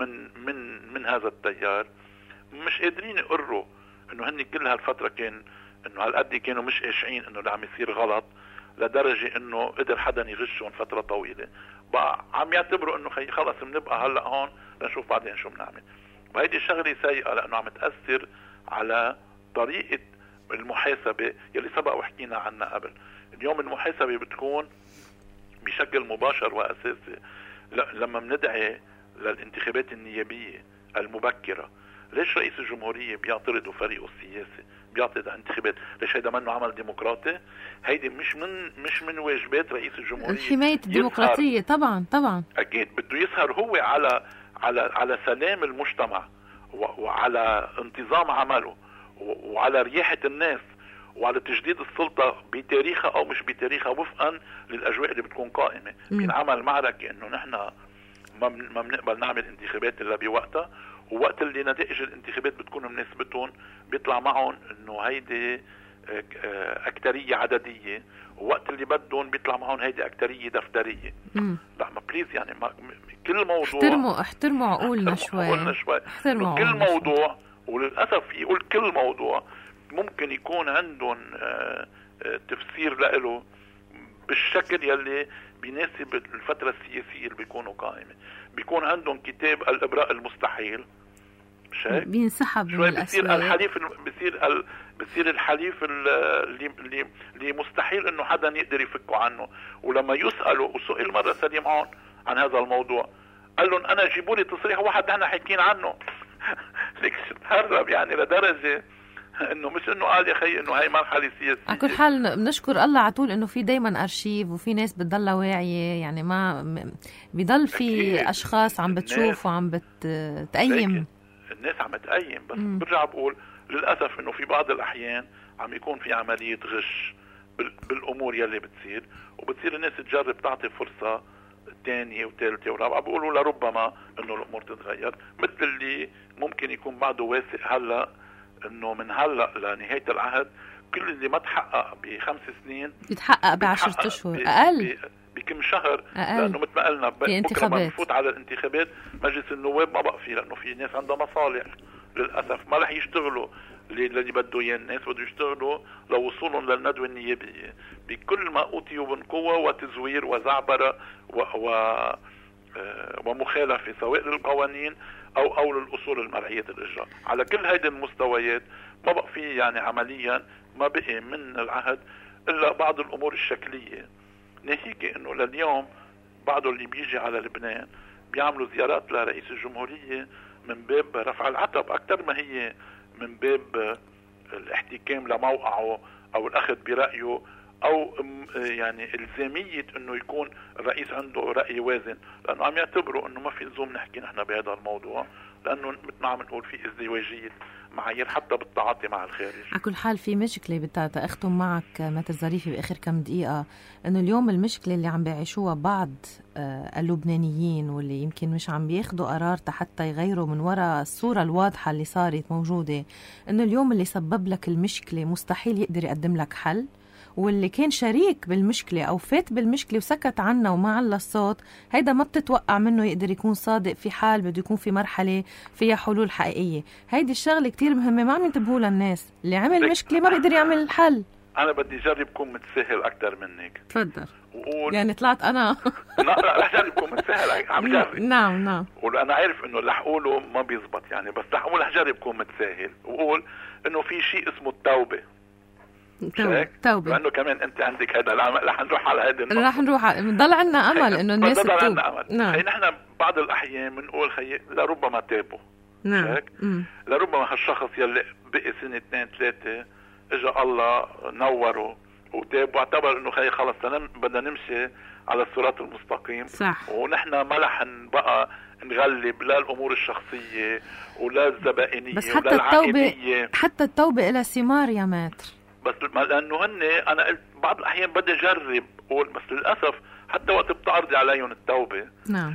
من هذا التيار مش قادرين يقروا انه هن كل هالفترة كان انه هالقد كانوا مش قاشعين انه اللي عم يصير غلط، لدرجة انه قدر حدا يغشهم فترة طويلة. بقى عم يعتبروا انه خلص بنبقى هلأ هون لنشوف بعدين شو بنعمل. وهيدي شغلة سيئة لانه عم تأثر على طريقة المحاسبة يلي سبق وحكينا عنها قبل. اليوم المحاسبة بتكون بشكل مباشر وأساسي لما بندعي للانتخابات النيابية المبكرة. ليش رئيس الجمهورية بيعترض وفريقه السياسي بيعترض على الانتخابات؟ ليش هيدا منه عمل ديمقراطي؟ هيدي مش من واجبات رئيس الجمهورية حماية الديمقراطية. طبعا أكيد بده يسهر هو على سلام المجتمع وعلى انتظام عمله وعلى رياحة الناس وعلى تجديد السلطة بتاريخها أو مش بتاريخها وفقا للأجواء اللي بتكون قائمة. بينعمل معركة إنه نحن ما بنقبل نعمل انتخابات إلا بوقتها، ووقت اللي نتائج الانتخابات بتكون مناسبتهم بيطلع معهم إنه هيدي أكترية عددية، ووقت اللي بدهم بيطلع معهم هيدي أكترية دفترية. لا ما بليز يعني كل موضوع احترموا عقولنا شوي. كل موضوع، وللأسف يقول كل موضوع ممكن يكون عندهم تفسير له بالشكل يلي بيناسب الفترة السياسية اللي بيكونوا قائمة. بيكون عندهم كتاب الإبراء المستحيل، مش هيك؟ بينسحب من الأسواق. بصير الحليف اللي مستحيل إنه حدا يقدر يفكوا عنه. ولما يسألوا وسئل مرة سليم عون عن هذا الموضوع قال لهم أنا جيبوا لي تصريح واحد احنا حكين عنه. ليك تهرب يعني لدرجة انه مش انه قال يا خي انه هاي مرحله سياسيه. على كل حال بنشكر الله على طول انه في دايما ارشيف وفي ناس بتضلها واعيه، يعني ما بيضل في اشخاص عم بتشوف وعم بتقيم. الناس عم تقيم. بس برجع بقول للاسف انه في بعض الاحيان عم يكون في عمليه غش بالامور يلي بتصير، وبتصير الناس تجرب تعطي فرصه ثانيه وثالثه ورابعه. بيقولوا لربما انه الامور تتغير، مثل اللي ممكن يكون بعده واثق هلا انه من هلا لنهايه العهد كل اللي ما تحقق ب5 سنين بيتحقق ب10 اشهر اقل بكم شهر أقل. لانه مثل ما قلنا بكره ما بنفوت على الانتخابات مجلس النواب ما بقى فيه، لانه في ناس عندها مصالح للاسف ما رح يشتغلوا اللي بده اياه الناس، بده يشتغلوا لوصولهم للندوه النيابيه بكل ما اوتيوا من قوه وتزوير وزعبره ومخالفه سواء للقوانين او للاصول المرعيه الاجراء. على كل هيدي المستويات ما بقى في يعني عمليا ما بقي من العهد الا بعض الامور الشكليه، ناهيك انه لليوم بعض اللي بيجي على لبنان بيعملوا زيارات لرئيس الجمهوريه من باب رفع العتب اكثر ما هي من باب الاحتكام لموقعه او الاخذ برايه او يعني الزاميه انه يكون الرئيس عنده راي وازن، لانه عم يعتبروا انه ما في لزوم نحكي نحن بهذا الموضوع، لانه مثل ما عم نقول في ازدواجيه معايير حتى بالتعاطي مع الخارج. على كل حال في مشكله بدي اختم معك مات الظريفي باخر كم دقيقه، انه اليوم المشكله اللي عم بيعيشوها بعض اللبنانيين واللي يمكن مش عم بياخدوا قرار حتى يغيروا من وراء الصوره الواضحه اللي صارت موجوده، انه اليوم اللي سبب لك المشكله مستحيل يقدر يقدم لك حل، واللي كان شريك بالمشكلة أو فات بالمشكلة وسكت عنها وما على الصوت، هيدا ما بتتوقع منه يقدر يكون صادق في حال بده يكون في مرحلة فيها حلول حقيقية. هيدي الشغلة كتير مهمة ما عم ينتبهوا للناس، اللي عمل مشكلة ما بيقدر يعمل الحل. أنا بدي جرب كون متساهل أكتر منك. تفضل. يعني طلعت أنا لا رح جرب كون متساهل، عم جرب. نعم. وأنا عارف إنه اللي حقوله ما بيزبط يعني، بس رح أقول جرب كون متساهل وقول إنه في شيء اسمه التوبة. توبة. لأنه كمان أنت عندك هذا العمل، رح نروح على هذا النقطة. رح نروح ضل عنا أمل إنه الناس تتوب. ضل عنا أمل. نعم. نحن بعض الأحيان بنقول لربما تابوا. نعم. لربما هالشخص يلي بقي سنة 2-3 اجا الله نوره وتاب واعتبر انه خلص بدنا نمشي على الصراط المستقيم. صح. ونحن ما رح بقى نغلب لا الامور الشخصيه ولا الزبائنيه بس ولا العائليه. حتى التوبه لها ثمار يا ماتر. بس لانه انا قلت بعض الاحيان بدي اجرب قول، بس للاسف حتى وقت بتعرضي عليهم التوبه نعم.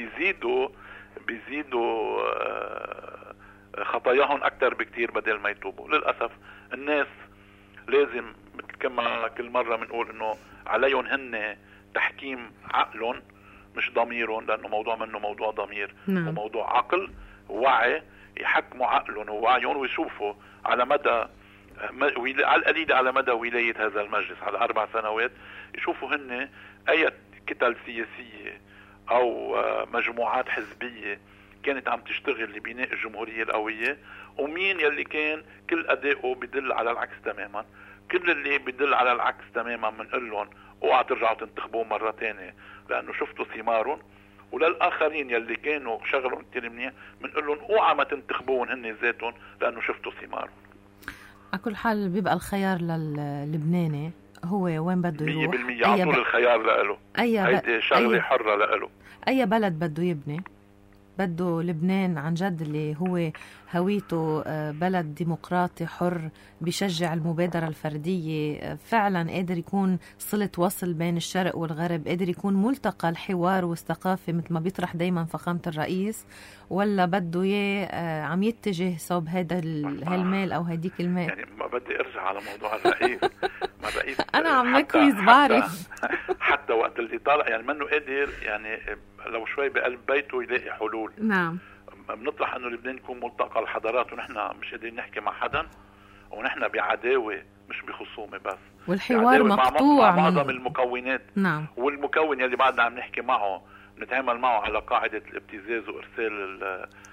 بيزيدوا خطاياهم اكثر بكتير بدل ما يتوبوا. للاسف الناس لازم مثل كما كل مره بنقول انه عليهم هن تحكيم عقلهم مش ضميرهم، لانه موضوع منه موضوع ضمير. نعم. وموضوع عقل ووعي، يحكموا عقلهم ووعيهم ويشوفوا على مدى على القليل على مدى ولايه هذا المجلس على 4 سنوات، يشوفوا هن اي كتل سياسيه او مجموعات حزبيه كانت عم تشتغل لبناء الجمهورية القوية، ومين يلي كان كل أدائه بدل على العكس تماما. كل اللي بدل على العكس تماما بنقول لهم اوعى ترجعوا تنتخبوه مرة تانية لأنه شفتوا ثمارهم، وللآخرين يلي كانوا شغلهم كتير منيح بنقول لهم اوعى ما تنتخبوهم هن ذاتهم لأنه شفتوا ثمارهم. على كل حال بيبقى الخيار للبناني هو وين بده يروح. 100% على طول الخيار لإله. هيدي شغلة حرة لإله. أي بلد بده يبني، بده لبنان عن جد اللي هو هويته بلد ديمقراطي حر بيشجع المبادرة الفردية، فعلا قادر يكون صلة وصل بين الشرق والغرب، قادر يكون ملتقى الحوار والثقافة مثل ما بيطرح دايما فخامة الرئيس، ولا بده عم يتجه صوب هذا هالمال أو هديك المال. يعني ما بدي أرجع على موضوع الرئيس. ما الرئيس أنا عم نكويز بعرف حتى وقت اللي طالع يعني منه قادر يعني لو شوي بقلب بيته يلاقي حلول. نعم. بنطرح انه لبنان يكون ملتقى الحضارات ونحن مش قادرين نحكي مع حدا، ونحن بعداوه مش بخصومه بس، والحوار مقطوع مع معظم المكونات. نعم. والمكون يلي بعدنا عم نحكي معه نتعامل معه على قاعده الابتزاز وارسال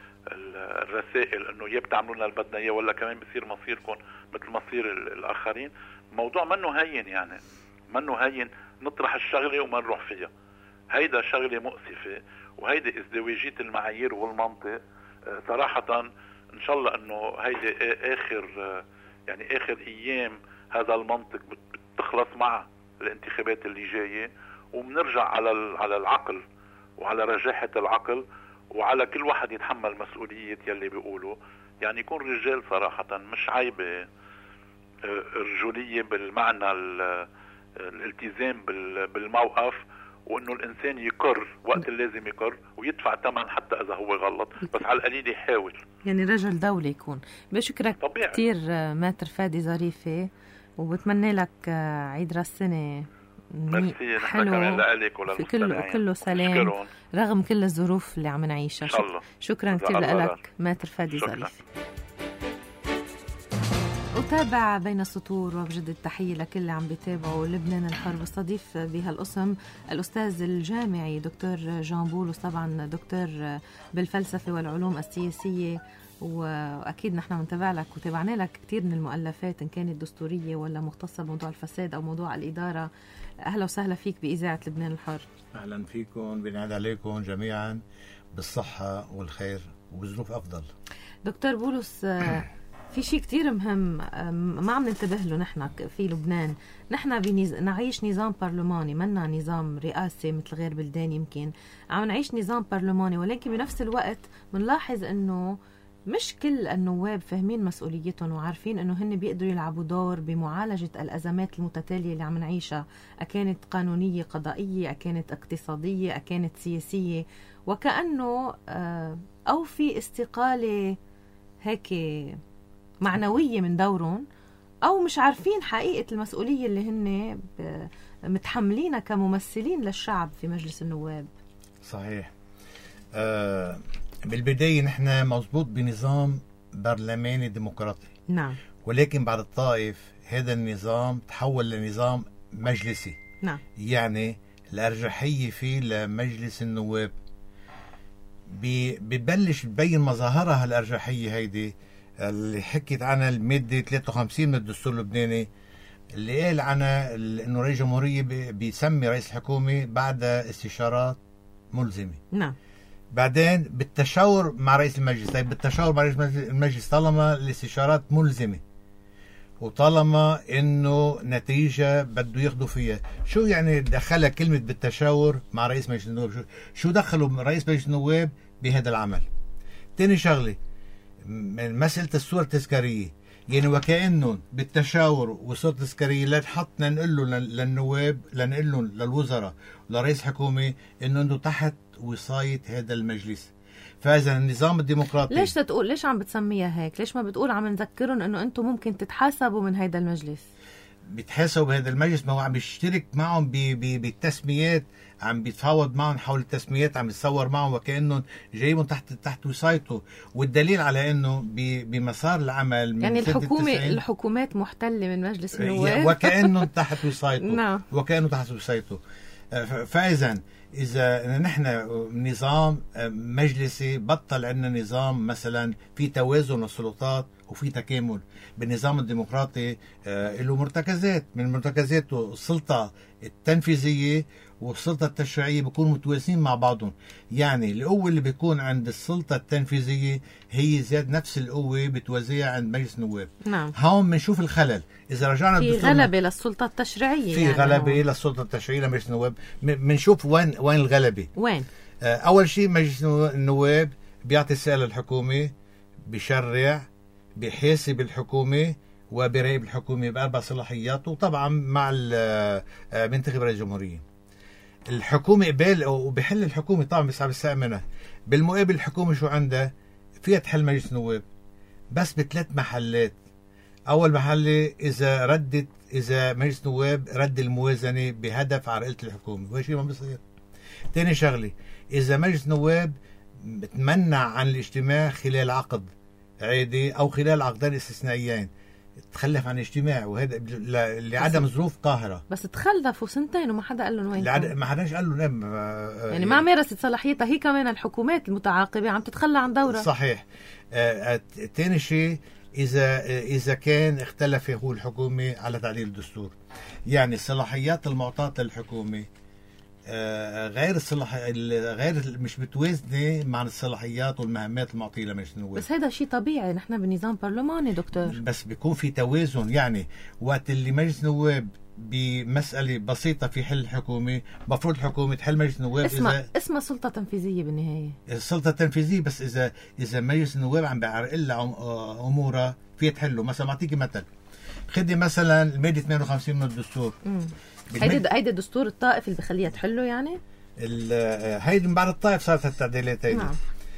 الرسائل انه يا بتعملوا لنا اللي بدنا اياه ولا كمان بصير مصيركم مثل مصير الاخرين. الموضوع منه هين يعني، منه هين نطرح الشغله وما نروح فيها. هيدا شغله مؤسفه، وهيدي ازدواجيه المعايير والمنطق. صراحه ان شاء الله انه هيدي اخر ايام هذا المنطق بتخلص مع الانتخابات اللي جايه، وبنرجع على العقل وعلى رجاحه العقل وعلى كل واحد يتحمل مسؤوليه يلي بيقوله. يعني يكون رجال صراحه، مش عيبه رجوليه بالمعنى الالتزام بالموقف، وانه الانسان يقر وقت اللازم يقر ويدفع ثمن حتى اذا هو غلط، بس على القليل يحاول. يعني رجل دولة يكون. بشكرك كثير ماتر فادي ظريفة، وبتمنى لك عيد راس السنة ميرسي. نحن كمان لك وللمستمعين كله سلام رغم كل الظروف اللي عم نعيشها. شكرا كثير لك ماتر فادي ظريف. أتابع بين السطور وبجد التحية لكل اللي عم بيتابعوا لبنان الحر. بستضيف بهالقسم الأستاذ الجامعي دكتور جان بولس، طبعا دكتور بالفلسفة والعلوم السياسية، وأكيد نحن منتابع لك وتابعنا لك كتير من المؤلفات إن كانت دستورية ولا مختصة بموضوع الفساد أو موضوع الإدارة. أهلا وسهلا فيك بإذاعة لبنان الحر. أهلا فيكم، بنعاد عليكم جميعا بالصحة والخير وبظروف أفضل. دكتور بولس، في شيء كتير مهم ما عم ننتبه له نحن في لبنان. نحن نعيش نظام برلماني، منا نظام رئاسي مثل غير بلدان، يمكن عم نعيش نظام برلماني، ولكن بنفس الوقت بنلاحظ انه مش كل النواب فاهمين مسؤوليتهم وعارفين انه هن بيقدروا يلعبوا دور بمعالجة الازمات المتتالية اللي عم نعيشها، اكانت قانونية قضائية، اكانت اقتصادية، اكانت سياسية، وكأنه او في استقالة هيك معنوية من دورهم، أو مش عارفين حقيقة المسؤولية اللي هن متحملينها كممثلين للشعب في مجلس النواب. صحيح. بالبداية نحن مضبوط بنظام برلماني ديمقراطي، نعم، ولكن بعد الطائف هذا النظام تحول لنظام مجلسي. نعم. يعني الأرجحية فيه لمجلس النواب. ببلش تبين مظاهرها الأرجحية هيدي اللي حكيت عنها المادة 53 من الدستور اللبناني، اللي قال عنها انه رئيس الجمهورية بيسمي رئيس الحكومة بعد استشارات ملزمة. نعم. بعدين بالتشاور مع رئيس المجلس. طيب بالتشاور مع رئيس المجلس طالما الاستشارات ملزمة وطالما انه نتيجة بده ياخدوا فيها، شو يعني دخلها كلمة بالتشاور مع رئيس مجلس النواب؟ شو دخلوا رئيس مجلس النواب بهذا العمل؟ تاني شغلة، من مسألة الصورة التذكارية، يعني وكأنهم بالتشاور والصورة التذكارية لا تحط نقول له للنواب، لنقول لهم للوزراء ولرئيس حكومة انه انتم تحت وصاية هذا المجلس. فإذا النظام الديمقراطي، ليش تقول، ليش عم بتسميها هيك؟ ليش ما بتقول عم نذكرهم انه انتم ممكن تتحاسبوا من هذا المجلس؟ بيتحاسبوا بهذا المجلس، ما هو عم بيشترك معهم بالتسميات، عم بيتفاوض معهم حول التسميات، عم يتصور معهم وكأنهم جايبهم تحت وصايته. والدليل على انه بمسار العمل من يعني الحكومات محتلة من مجلس النواب وكأنهم تحت وصايته. نعم. وكأنه تحت وصايته. فإذا إذا نحن نظام مجلسي، بطل عندنا نظام مثلا في توازن السلطات وفي تكامل. بالنظام الديمقراطي له مرتكزات، من مرتكزاته السلطة التنفيذية والسلطة التشريعية بيكونوا متوازنين مع بعضهم. يعني القوة اللي بيكون عند السلطة التنفيذية هي زاد نفس القوة بتوزيها عند مجلس النواب. نعم. هون بنشوف الخلل. إذا رجعنا في غلبة للسلطة التشريعية، في يعني غلبة للسلطة التشريعية لمجلس النواب. بنشوف وين الغلبة. وين؟ أول شيء مجلس النواب بيعطي السؤال للحكومة، بيشرع، بيحاسب الحكومة وبراقب الحكومة بأربع صلاحيات، وطبعا مع منتخب رئيس الجمهورية. الحكومة قبال وبحل الحكومة طبعا بيصعب يستأمنها. بالمقابل الحكومة شو عندها؟ فيها تحل مجلس النواب بس بثلاث محلات. أول محلة إذا مجلس النواب رد الموازنة بهدف عرقلة الحكومة، وهي شيء ما بيصير. تاني شغلة، إذا مجلس النواب تمنع عن الاجتماع خلال عقد عادي أو خلال عقدين استثنائيين، تخلف عن اجتماع، وهذا لعدم ظروف قاهرة. بس تخلفوا سنتين وما حدا قال لهم وين. ما حداش قال له نعم. يعني ما مارست صلاحيتها هي. كمان الحكومات المتعاقبة عم تتخلى عن دورها. صحيح. تاني شيء، إذا كان اختلف هو الحكومة على تعديل الدستور، يعني الصلاحيات المعطاة للحكومة غير مش متوازنة مع الصلاحيات والمهمات المعطية لمجلس النواب. بس هذا شيء طبيعي، نحن بنظام برلماني دكتور. بس بيكون في توازن. يعني وقت اللي مجلس النواب بمسألة بسيطة في حل الحكومة، مفروض الحكومة تحل مجلس النواب. اسمها سلطة تنفيذية بالنهاية. السلطة التنفيذية، بس إذا مجلس النواب عم بيعرقل أمورها فيها تحله. مثلا أعطيكي مثل، خدي مثلا المادة 52 من الدستور. هيدا الدستور الطائف اللي بخليها تحله. يعني هيدي من بعد الطائف صارت التعديلات هيدي. نعم.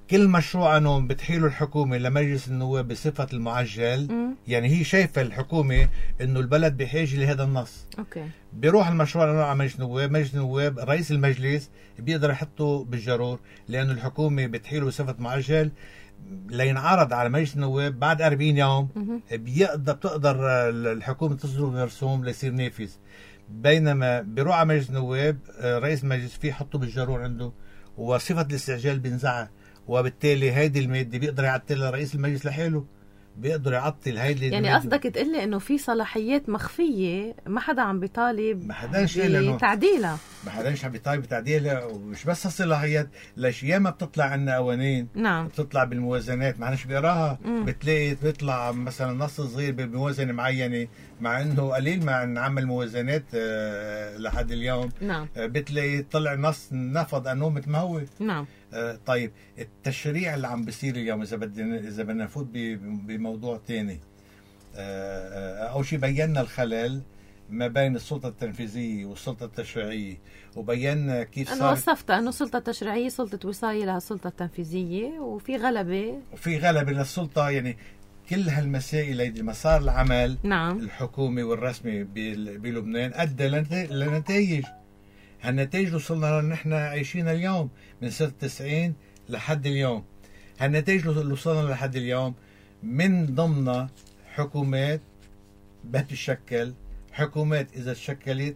كل مشروع قانون بتحيله الحكومة لمجلس النواب بصفة المعجل. يعني هي شايفة الحكومة انه البلد بحاجة لهذا النص. اوكي. بيروح المشروع القانون على مجلس النواب، مجلس النواب رئيس المجلس بيقدر يحطه بالجرور، لانه الحكومة بتحيله بصفة معجل لينعرض على مجلس النواب بعد 40 يوم. بتقدر الحكومة تصدر مرسوم ليصير نافذ. بينما بيروح على مجلس النواب رئيس المجلس فيه يحطه بالجرور عنده، وصفة الاستعجال بينزعها، وبالتالي هيدي المادة بيقدر يعطلها رئيس المجلس لحاله، بيقدر يعطل هيدي يعني المادة. قصدك تقلي انه في صلاحيات مخفية ما حدا عم بيطالب ما حداش بتعديلها، ما حداش عم بيطالب بتعديلها. ومش بس الصلاحيات، ليش ياما بتطلع عنا قوانين نعم بتطلع بالموازنات ما حداش بيقراها. بتلاقي بيطلع مثلا نص صغير بموازنة معينة، مع انه قليل ما نعمل موازنات لحد اليوم. نعم. بتلاقي طلع نص نفض قانون مثل ما هو. نعم. طيب التشريع اللي عم بيصير اليوم، اذا بدنا نفوت بموضوع تاني، اول شيء بينا الخلل ما بين السلطة التنفيذية والسلطة التشريعية، وبينا كيف أنا وصفت أنه السلطة التشريعية سلطة وصاية لها السلطة التنفيذية، وفي غلبة للسلطة. يعني كل هالمسائل هيدي مسار العمل نعم الحكومي والرسمي بلبنان أدى لنتائج. هالنتائج وصلنا نحن عايشين اليوم من سنة 90 لحد اليوم. هالنتائج اللي وصلنا لحد اليوم من ضمن حكومات بتتشكل، حكومات إذا تشكلت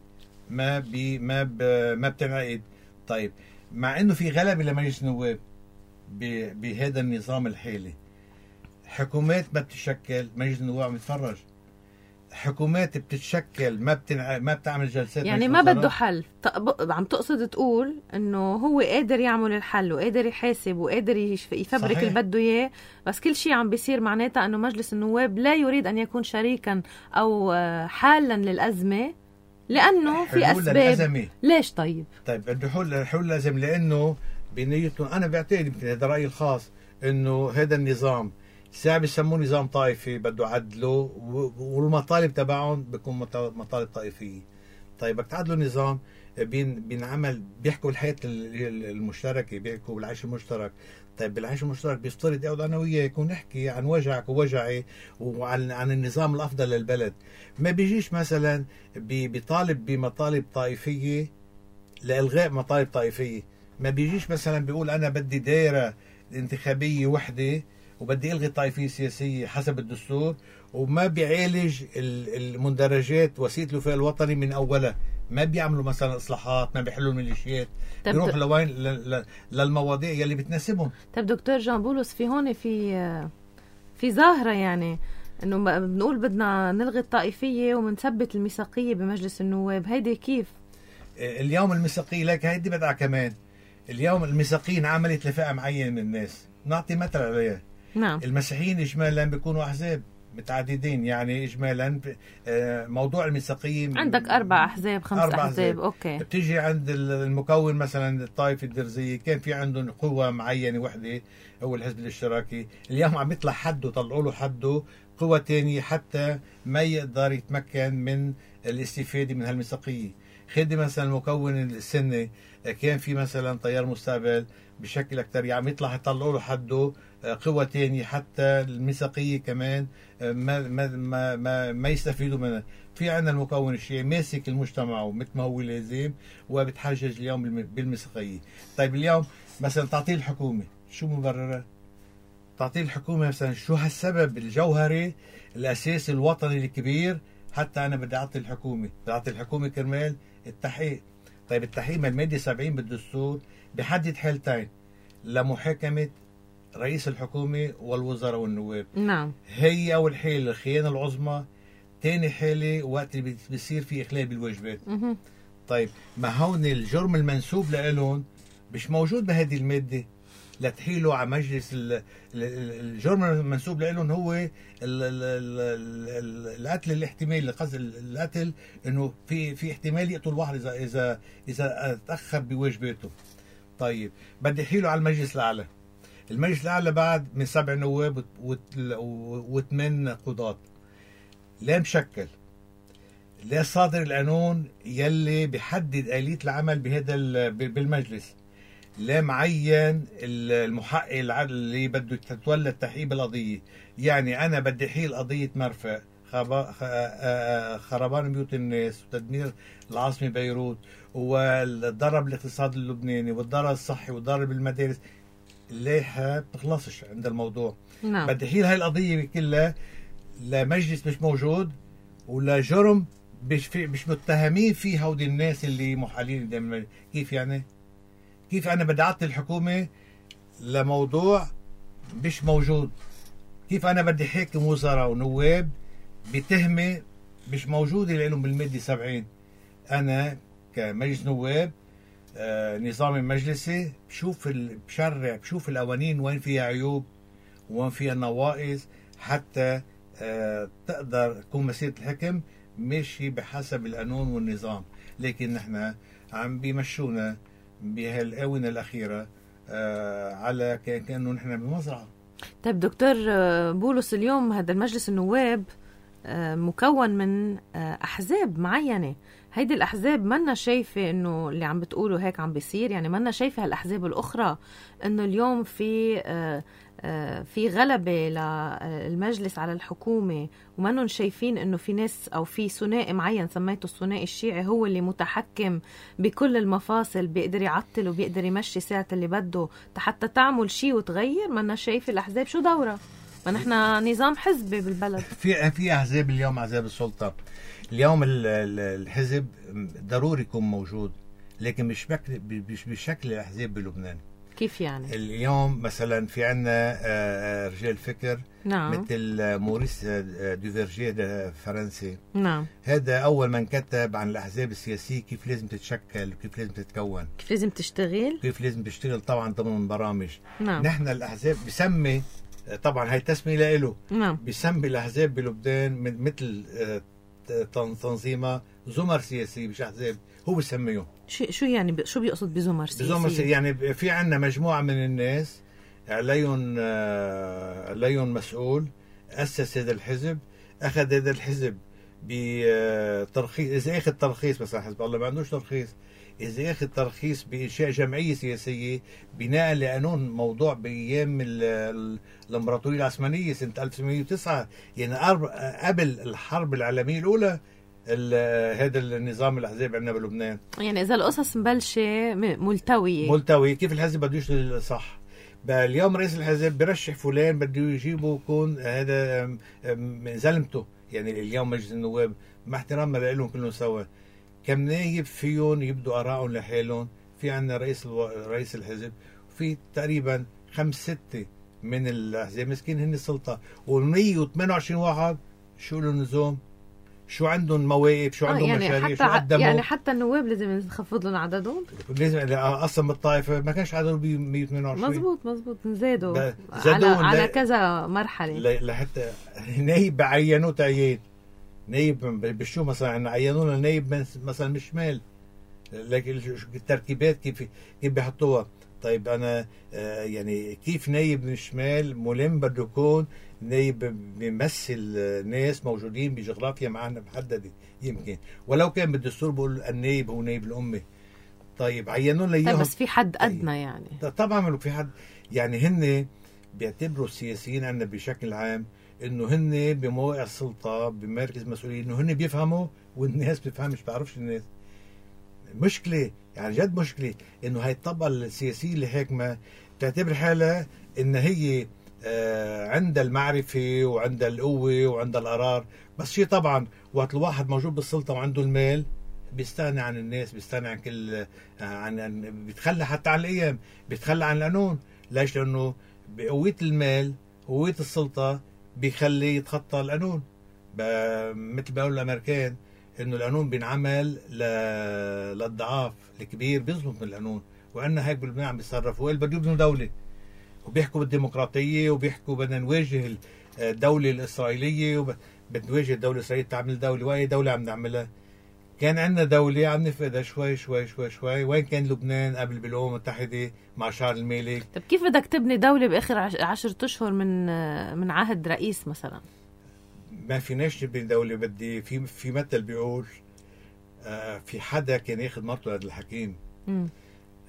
ما بتنعقد. طيب مع إنه في غلبة لمجلس النواب بهذا النظام الحالي، حكومات ما بتتشكل مجلس النواب عم يتفرج، حكومات بتتشكل ما بتعمل جلسات، يعني ما بده حل. عم تقصد تقول انه هو قادر يعمل الحل وقادر يحاسب وقادر يفبرك اللي بده اياه، بس كل شيء عم بيصير معناتها انه مجلس النواب لا يريد ان يكون شريكا او حالا للازمه، لانه في اسباب. ليش؟ طيب بده حلول لازم، لانه بنيتهم انا بعتقد، يمكن هذا رايي الخاص، انه هذا النظام ساعة بيسموه نظام طائفي بده عدله، والمطالب تبعهم بيكون مطالب طائفية. طيب بدك تعدلوا نظام بينعمل، بيحكوا الحياة المشتركة، بيحكوا بالعيش المشترك. طيب بالعيش المشترك بيفترض اقعد انا وياك ونحكي عن وجعك ووجعي وعن النظام الافضل للبلد. ما بيجيش مثلا بيطالب بمطالب طائفية لإلغاء مطالب طائفية. ما بيجيش مثلا بيقول انا بدي دائرة انتخابية وحدة وبدي الغي الطائفيه السياسيه حسب الدستور، وما بيعالج المندرجات وسيله الوفاء الوطني من اولها. ما بيعملوا مثلا اصلاحات، ما بيحلوا الميليشيات، بيروحوا لوين للمواضيع يلي بتناسبهم. طيب دكتور جان بولس، في هون في ظاهره يعني انه بنقول بدنا نلغي الطائفيه ومنثبت الميثاقيه بمجلس النواب، هيدي كيف؟ اليوم الميثاقيه لك هيدي بدعه كمان. اليوم الميثاقيه انعملت لفئه معينه من الناس، نعطي مثل عليها. نعم. المسيحيين اجمالا بيكونوا احزاب متعددين، يعني اجمالا موضوع الميثاقيه عندك 4 أحزاب 5 أحزاب. اوكي. بتيجي عند المكون مثلا الطائفه الدرزيه كان في عندهم قوه معينه وحده هو الحزب الاشتراكي، اليوم عم يطلع حده، طلعوا له حده قوه ثانيه حتى ما يقدر يتمكن من الاستفاده من هالميثاقيه. خدي مثلا المكون السني كان في مثلا تيار مستقبل بشكل اكثر، عم يطلع يطلعوا له حده قوة تانية حتى الميثاقية كمان ما يستفيدوا منها. في عندنا المكون الشيعي ماسك المجتمع ومثل ما هو لازم وبتحجج اليوم بالميثاقية. طيب اليوم مثلا تعطيل الحكومة شو مبررها؟ تعطيل الحكومة مثلا شو هالسبب الجوهري الأساسي الوطني الكبير حتى أنا بدي أعطي الحكومة؟ بدي أعطي الحكومة كرمال التحقيق. طيب التحقيق المادة 70 بالدستور بحدد حالتين لمحاكمة رئيس الحكومة والوزراء والنواب. نعم. هي أول حالة الخيانة العظمى، تاني حالة وقت اللي بيصير في إخلال بالواجبات. طيب ما هون الجرم المنسوب لهم مش موجود بهذه المادة لتحيله على مجلس. الجرم المنسوب لهم هو القتل الاحتمالي، قصد القتل انه في احتمال يقتل واحد اذا تاخر بواجباته. طيب بدي احيله على المجلس الاعلى. المجلس الاعلى بعد من 7 نواب و8 قضاة، لا مشكل، لا صادر القانون يلي بيحدد آلية العمل بهذا بالمجلس، لا معين المحقق اللي بده تتولى تحقيق القضية. يعني أنا بدي حيل قضية مرفأ خربان بيوت الناس وتدمير العاصمة بيروت والضرب الاقتصاد اللبناني والضرر الصحي والضرر بالمدارس، اللائحة بتخلصش عند الموضوع. نعم. بدي حيل هاي القضية كلها لمجلس مش موجود ولا جرم مش متهمين فيه هودي الناس اللي محالين قدام. كيف يعني؟ كيف أنا بدي أعطي الحكومة لموضوع مش موجود؟ كيف أنا بدي حاكم وزراء ونواب بتهمة مش موجودة لهم بالمادة 70؟ أنا كمجلس نواب نظامي مجلسي بشرع بشوف القوانين وين فيها عيوب وين فيها نواقص حتى تقدر تكون مسيرة الحكم ماشي بحسب القانون والنظام. لكن نحن عم بيمشونا بهالآونة الأخيرة على كأنه نحن بمزرعة. طيب دكتور بولس، اليوم هذا المجلس النواب مكون من أحزاب معينة. هيدي الأحزاب منا شايفة إنه اللي عم بتقولوا هيك عم بيصير؟ يعني منا شايفة هالأحزاب الأخرى إنه اليوم في غلبة للمجلس على الحكومة، ومنهم شايفين إنه في ناس أو في ثنائي معين سميته الثنائي الشيعي هو اللي متحكم بكل المفاصل، بيقدر يعطل وبيقدر يمشي ساعة اللي بده حتى تعمل شيء وتغير؟ منا شايفة الأحزاب شو دورة؟ ما نحن نظام حزبي بالبلد. في أحزاب اليوم، أحزاب السلطة اليوم. الحزب ضروري يكون موجود لكن مش بشكل الأحزاب بلبنان. كيف يعني؟ اليوم مثلا في عنا رجال فكر، نعم، مثل موريس دوفيرجيه فرنسي. نعم، هذا أول من كتب عن الأحزاب السياسية، كيف لازم تتشكل وكيف لازم تتكون، كيف لازم تشتغل، كيف لازم تشتغل طبعا ضمن برامج. نعم. نحن الأحزاب بسمي طبعا هاي تسمية له، نعم. بسمي الأحزاب بلبنان مثل تنظيمها زمر سياسي مش أحزاب، هو بسميهم. شو يعني شو بيقصد بزمر سياسي؟ بزمر يعني في عنا مجموعة من الناس عليهم مسؤول أسس هذا الحزب، أخذ هذا الحزب بترخيص. إذا أخذ ترخيص مثلا حزب الله ما عندوش ترخيص، إذا أخذ ترخيص بإنشاء جمعية سياسية بناء لقانون موضوع بأيام الإمبراطورية العثمانية سنة 1809، يعني قبل الحرب العالمية الأولى. هذا النظام الأحزاب عندنا بلبنان. يعني إذا القصص مبلشة ملتوية كيف الحزب بده يشتغل صح؟ اليوم رئيس الحزب برشح فلان بده يجيبه يكون هذا من زلمته. يعني اليوم مجلس النواب مع احترامنا لهم كلهم سوا، كم نايب فيهم يبدوا آرائهم لحالهم. في عنا رئيس الحزب وفي تقريبا 5-6 من الأحزاب مسكين هن السلطة، و128 واحد شو له نظام، شو عندهم مواقف، شو عندهم يعني مشاريع، شو قدموا. يعني حتى النواب لازم نخفض لهم عددهم. لازم اصلا بالطائفه ما كانش عددهم ب 128. مزبوط نزادوا على كذا مرحله لحتى نايب عينوه تعيين نايب بشو مثلا عينوا لنا نايب مثلا من الشمال، لكن التركيبات كيف بيحطوها. طيب انا يعني كيف نايب من الشمال ملم بده يكون نايب بيمثل ناس موجودين بجغرافيا معنا محدده، يمكن ولو كان بالدستور بقول النايب هو نايب الامه. طيب عينوا لنا اياهم. بس في حد ادنى يعني. طبعا في حد، يعني هن بيعتبروا السياسيين عندنا بشكل عام انه هن بمواقع السلطه بمركز مسؤوليه انه هن بيفهموا والناس بتفهمش، بعرفش الناس. مشكله يعني جد مشكله انه هاي الطبقه السياسيه اللي هيك ما بتعتبر حالها ان هي عندها المعرفه وعندها القوه وعندها القرار. بس شيء طبعا وقت الواحد موجود بالسلطه وعنده المال بيستغني عن الناس، بيستغني عن كل عن بيتخلى حتى عن الايام، بيتخلى عن القانون. ليش؟ لانه بقوه المال قوه السلطه بيخلي يتخطى القانون. مثل بيقولوا الامريكان انه القانون بينعمل للضعاف، الكبير بيظلم من القانون. وعندنا هيك بلبنان عم بيتصرفوا اللي بده يبنوا دوله وبيحكوا بالديمقراطيه وبيحكوا بدنا نواجه الدوله الاسرائيليه وبدنا نواجه الدوله الاسرائيليه تعمل دوله. واي دوله عم نعملها؟ كان عندنا دوله عم نفقدها شوي شوي شوي شوي. وين كان لبنان قبل بالامم المتحده مع شارل المالك؟ طب كيف بدك تبني دوله باخر 10 اشهر من عهد رئيس مثلا؟ ما فيناش نبني دوله. بدي في مثل بيقول في حدا كان ياخذ مرته لعند الحكيم،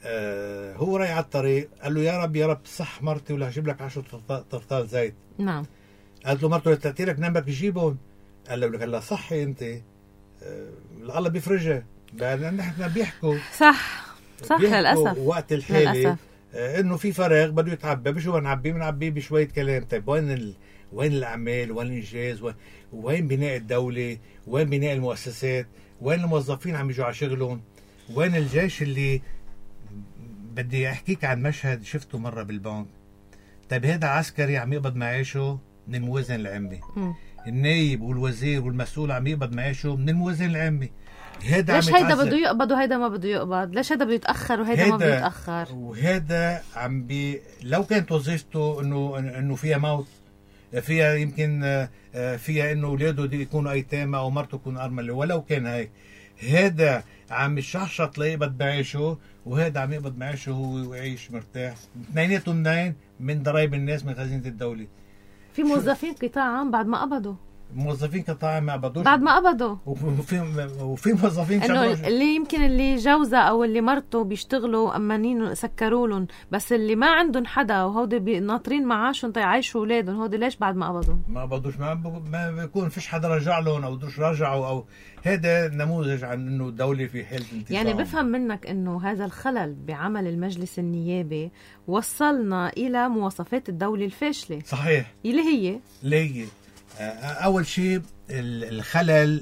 هو رايح على الطريق، قال له يا رب يا رب صح مرتي ولا هجيب لك 10 طرطال زيت. نعم. قالت له مرته تأتي لك نمك يجيبهم. قال له هلا صحي انت، الله بيفرجها. نحن بيحكوا صح للاسف وقت الحالي انه في فراغ بده يتعبى. بشو بنعبيه بشويه كلام. طيب وين الاعمال، وين الانجاز، وين بناء الدوله، وين بناء المؤسسات، وين الموظفين عم يجوا على شغلهم، وين الجيش اللي بدي احكيك عن مشهد شفته مره بالبنك. طيب هذا عسكري عم يقبض معاشه من الموازنه العامه، النايب والوزير والمسؤول عم يقبض معاشه من الموازنه العامه. ليش هيدا بده يقبض وهيدا ما بده يقبض؟ ليش هيدا بده يتاخر وهيدا ما بده يتاخر؟ وهذا لو كانت وظيفته انه فيها موت، فيها يمكن فيها انه اولاده يكونوا ايتام او مرته تكون ارمله، ولو كان هيك هذا عم يشحشط ليقبض معاشه وهذا عم يقبض معاشه هو ويعيش مرتاح. اثنيناتهم من ضرائب الناس من خزينه الدوله. في موظفين قطاع عام بعد ما قبضوا، موظفين قطاع ما قبضوش بعد ما قبضوا، وفي موظفين انه اللي يمكن اللي جوزه او اللي مرته بيشتغلوا امانين سكروا لهم، بس اللي ما عندهم حدا وهودي ناطرين معاشهم يعيشوا اولادهم، هودي ليش بعد ما قبضوا؟ ما قبضوش، ما بيكون فيش حدا رجع لهم او دوش رجعوا. او هذا نموذج عن انه الدوله في حاله انتصار. يعني بفهم منك انه هذا الخلل بعمل المجلس النيابي وصلنا الى مواصفات الدوله الفاشله. صحيح. اللي هي أول شيء الخلل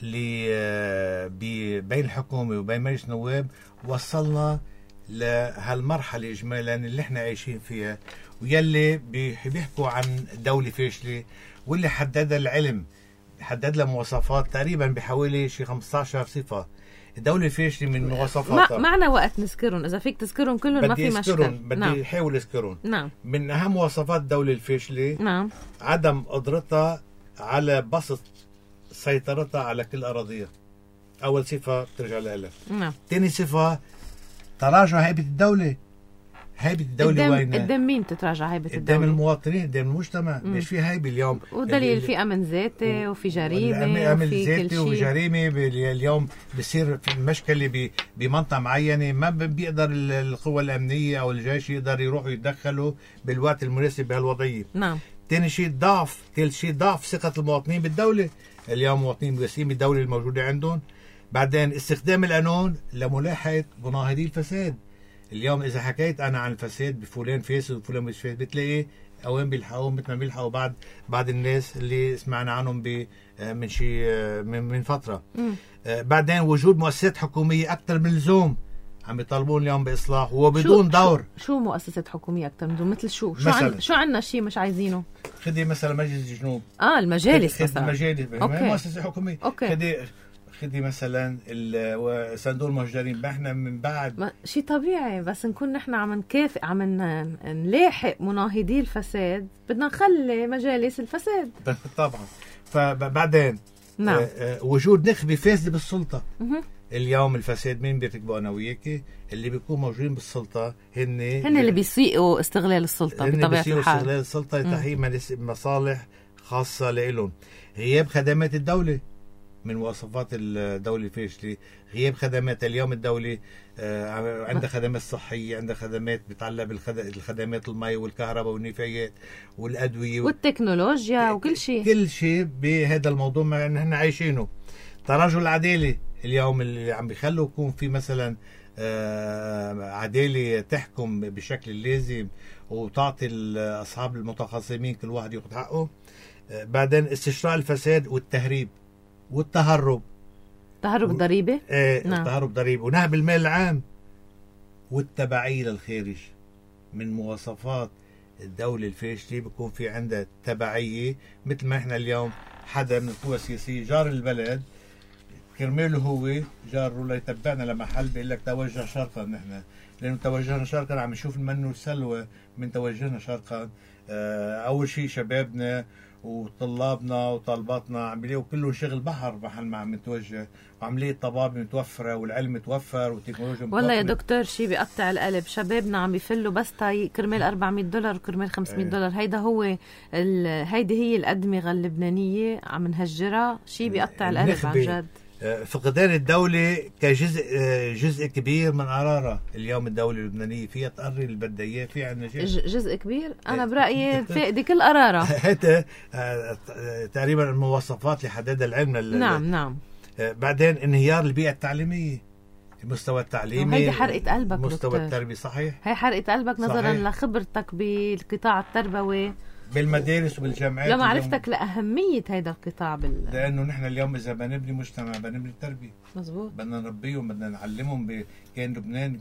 اللي بين الحكومة وبين مجلس النواب وصلنا لهالمرحلة إجمالا اللي احنا عايشين فيها، ويلي بيحكوا عن دولة فاشلة، واللي حددها العلم، حدد لها مواصفات تقريبا بحوالي شي 15 صفة. الدولة فاشلة من مواصفاتها معنا وقت نذكرهم، إذا فيك تذكرهم كلهم ما في مشكلة. بدي أحاول أذكرهم. نعم. من أهم مواصفات الدولة الفاشلة نعم عدم قدرتها على بسط سيطرتها على كل أراضيها. أول صفة بترجع لها. نعم. ثاني صفة تراجع هيبة الدولة. هيبة الدولة وين؟ قدام مين تتراجع هيبة الدولة؟ قدام المواطنين، قدام المجتمع. مش في هيبة اليوم، ودليل في أمن ذاتي وفي جريمة أمن ذاتي وجريمة. اليوم بصير في مشكلة بمنطقة معينة، ما بيقدر القوى الأمنية أو الجيش يقدر يروحوا يتدخلوا بالوقت المناسب بهالوضعية. نعم. ثاني شيء ثالث شيء ضعف ثقة المواطنين بالدولة. اليوم المواطنين واثقين بالدولة الموجودة عندهم. بعدين استخدام القانون لملاحقة مناهضي الفساد. اليوم إذا حكيت أنا عن الفساد بفلان فاسد وفلان مش فاسد، بتلاقي أوين بيلحقوهم مثل ما بيلحقوا بعض الناس اللي سمعنا عنهم من شي من فترة. بعدين وجود مؤسسات حكومية أكثر من اللزوم عم يطالبون اليوم بإصلاح وبدون دور. شو مؤسسات حكومية أكثر من اللزوم؟ مثل شو عندنا شيء مش عايزينه؟ خدي مثلا مجلس الجنوب. المجالس مثلا. المجالس مؤسسة حكومية. خدي مثلا صندوق المهجرين. احنا من بعد شيء طبيعي، بس نكون نحن عم نلاحق مناهضي الفساد، بدنا نخلي مجالس الفساد. طبعا. فبعدين نعم. وجود نخبة فاسدة بالسلطة. اليوم الفساد مين بيرتكبوا؟ انا وياكي اللي بيكونوا موجودين بالسلطة هن اللي بيسيئوا استغلال السلطة بطبيعة الحال. استغلال السلطة لتحقيق مصالح خاصة لإلهم. غياب خدمات الدولة من مواصفات الدولة الفاشلة. غياب خدمات. اليوم الدولة عندها خدمات صحية، عندها خدمات بتعلق بالخدمات المي والكهرباء والنفايات والأدوية والتكنولوجيا وكل شيء. كل شيء بهذا الموضوع ما نحن عايشينه. تراجع العدالة. اليوم اللي عم بيخلوا يكون في مثلا عدالة تحكم بشكل اللازم وتعطي أصحاب المتخاصمين كل واحد ياخذ حقه. بعدين استشراء الفساد والتهريب والتهرب. تهرب ضريبة. نعم. التهرب ضريبة ونهب المال العام والتبعية للخارج. من مواصفات الدولة الفاشلة بيكون في عندها تبعية. مثل ما احنا اليوم حدا من القوى السياسية جار البلد كرماله هو جاره ليتبعنا لمحل بيقول لك توجه شرقا. نحن لأنه توجهنا شرقا عم نشوف منه السلوى من توجهنا شرقا. أول شيء شبابنا وطلابنا وطالباتنا عم بيلاقوا كله شغل بحر محل ما عم نتوجه، وعملية الطبابة متوفرة والعلم متوفر والتكنولوجيا متوفرة. والله يا دكتور شيء بيقطع القلب. شبابنا عم بيفلوا بس كرمال $400 وكرمال $500. هيدا هو هيدي هي الأدمغة اللبنانية عم نهجرها. شيء بيقطع القلب عن جد. فقدان الدولة جزء كبير من قرارها. اليوم الدولة اللبنانية فيها تقرر اللي بدها اياه، في عندنا جزء كبير. أنا برأيي فاقدة كل قرارها. هذا تقريبا المواصفات اللي حددها العلم. نعم. بعدين انهيار البيئة التعليمية، المستوى التعليمي، هيدي حرقة قلبك مستوى التربية. صحيح، هي حرقة قلبك نظرا صحيح. لخبرتك بالقطاع التربوي بالمدارس وبالجامعات، لمعرفتك لأهمية هذا القطاع لأنه نحن اليوم إذا بنبني مجتمع بنبني تربية. مزبوط. بدنا نربيهم، بدنا نعلمهم. كان لبنان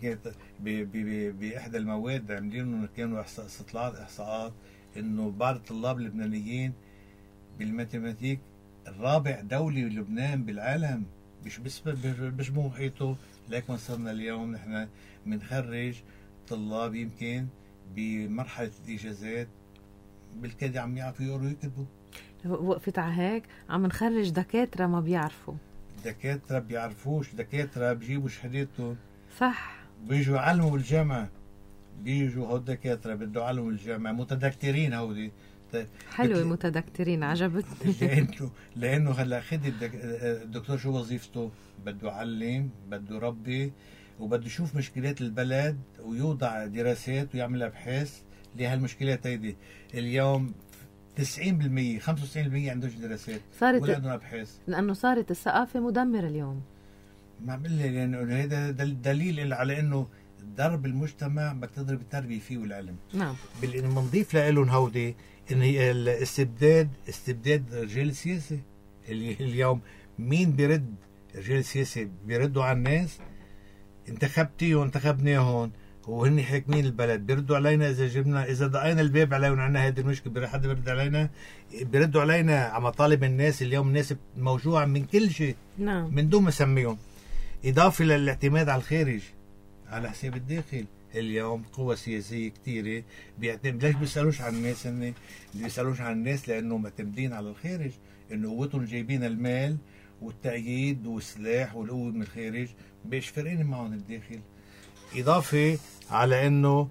بإحدى المواد عاملين كانوا إحصاءات إنه بعض الطلاب اللبنانيين بالماتيماتيك الرابع دولي لبنان بالعالم، مش بمحيطه. لكن صرنا اليوم نحن بنخرج طلاب يمكن بمرحلة الإجازات بالكاد عم يعرفوا يقروا ويكتبوا. وقفت على هيك عم نخرج دكاترة ما بيعرفوا، دكاترة بيعرفوش، دكاترة بيجيبوا شهادتهم صح، بيجوا يعلموا بالجامعة، بيجوا هود دكاترة بده يعلموا بالجامعة، متذكرين هودي. حلوة متذكرين، عجبتني. لأنه هلا خدي الدكتور شو وظيفته؟ بده يعلم، بده يربي، وبده يشوف مشكلات البلد ويوضع دراسات ويعمل أبحاث لهالمشكلات هيدي. اليوم 90% 95% عندوش دراسات ولا عندهم أبحاث، لأنه صارت الثقافة مدمرة اليوم. ما بالله، لأنه هذا دليل على إنه ضرب المجتمع بدك تضرب التربية فيه والعلم. نعم. بنضيف لهم هودي إن استبداد رجال السياسة. اليوم مين بيرد؟ رجال السياسة بيردوا على الناس. انتخبتيهم، انتخبناهم، وهن حاكمين البلد، بيردوا علينا اذا دقينا الباب عليهم عندنا هذه المشكله، حدا بيرد علينا؟ بيردوا علينا على مطالب الناس. اليوم الناس موجوعه من كل شيء، نعم، من دون ما اسميهم، اضافه للاعتماد على الخارج على حساب الداخل. اليوم قوى سياسيه كثيره بيعتمد. ليش بيسالوش عن الناس؟ اللي بيسالوش عن الناس لانه معتمدين على الخارج، انه قوتهم جايبين المال والتأييد والسلاح والقوه من الخارج، مش فارقين معهم الداخل. إضافة على أنه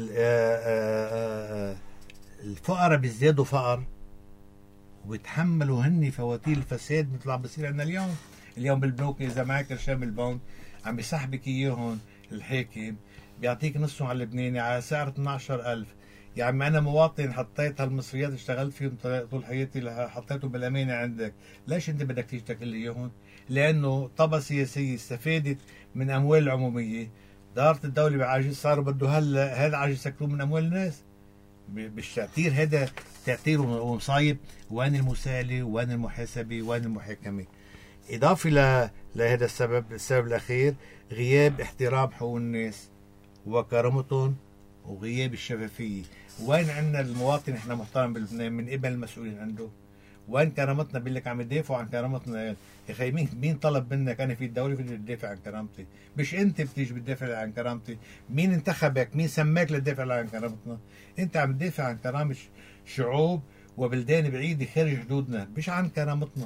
الفقراء بيزدادوا فقر وبيتحملوا هني فواتير الفساد مثل عم بصير عندنا اليوم بالبنوك. إذا معك قرشين بالبنك عم بيسحبك إياهم الحاكم، بيعطيك نصهم على اللبناني على سعر 12,000. يا عم أنا مواطن حطيت هالمصريات اشتغلت فيهم طول حياتي، حطيتهم بالأمانة عندك، ليش أنت بدك تشتكي لي إياهم؟ لأنه طبقة سياسية استفادت من أموال العمومية، دارت الدولة بعجز، صاروا بده هذا عجز يسكروه من أموال الناس بالتأثير. هذا تأثير ومصايب. وين المساءلة، وين المحاسبة، وين المحاكمة؟ إضافة لهذا السبب الأخير، غياب احترام حقوق الناس وكرامتهم وغياب الشفافية. وين عندنا المواطن احنا محترم بلبنان من قبل المسؤولين عنده؟ وين كرامتنا؟ بيقول لك عم يدافعوا عن كرامتنا. يا اخي مين طلب منك؟ انا في الدوله بدي تدافع عن كرامتي، مش انت بتيجي بتدافع عن كرامتي. مين انتخبك؟ مين سماك لتدافع عن كرامتنا؟ انت عم تدافع عن كرامه شعوب وبلدان بعيده خارج حدودنا، مش عن كرامتنا.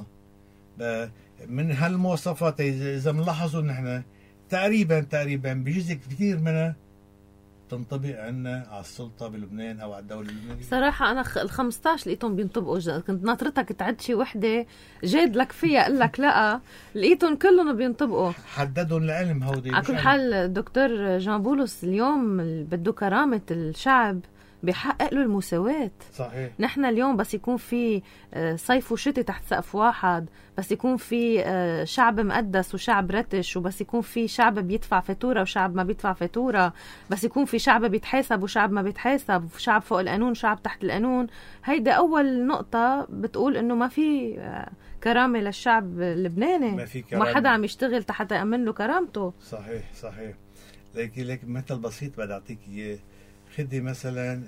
من هالمواصفات اذا بنلاحظوا نحن تقريبا بجزء كثير منها تنطبق عنا على السلطة بلبنان أو على الدولة اللبنانية. صراحة أنا 15 لقيتهم بينطبقوا. كنت ناطرتك تعد شي وحدة جاد لك فيها، قل لك لا، لقيتهم كلهم بينطبقوا. حددهم العلم هودي. على كل حال الدكتور جان بولس اليوم بده كرامة الشعب، بيحقق له المساواة. صحيح. نحن اليوم بس يكون في صيف وشتي تحت سقف واحد، بس يكون في شعب مقدس وشعب رتش، وبس يكون في شعب بيدفع فاتورة وشعب ما بيدفع فاتورة، بس يكون في شعب بيتحاسب وشعب ما بيتحاسب، شعب فوق القانون شعب تحت القانون. هيدا أول نقطة بتقول إنه ما في كرامة للشعب اللبناني، ما في كرامة، ما حدا عم يشتغل تحت يأمن له كرامته. صحيح. لكن مثل بسيط بدي أعطيك إياه. خدي مثلا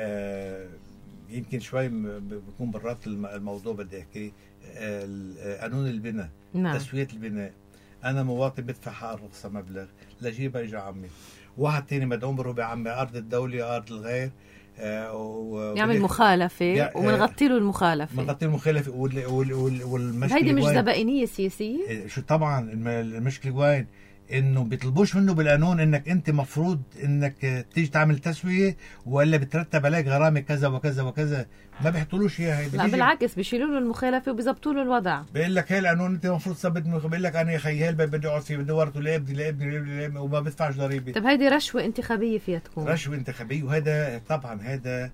يمكن شوي بكون برات الموضوع، بدي احكي قانون البناء. نعم. تسوية البناء. انا مواطن بدفع حق الرخصة مبلغ لجيبها، اجى عمي واحد تاني مدعوم بربع عمي ارض الدولة ارض الغير، يعمل مخالفة ومنغطي له المخالفة. والمشكلة هيدي مش زبائنية سياسية. شو طبعا المشكلة وين؟ انه بيطلبوش منه بالقانون انك انت مفروض انك تيجي تعمل تسويه ولا بترتب عليك غرامه كذا وكذا وكذا. ما بيحطولوش اياها هيدي. لا بالعكس بيشيلوا له المخالفه وبيظبطوا له الوضع. بيقول لك هي القانون انت المفروض تثبت. بيقول لك انا يا خيي هي بدي اقعد فيه بدي ورثه لابني وما بدفعش ضريبه. طب هيدي رشوه انتخابيه فيها تكون. رشوه انتخابيه. وهذا طبعا هذا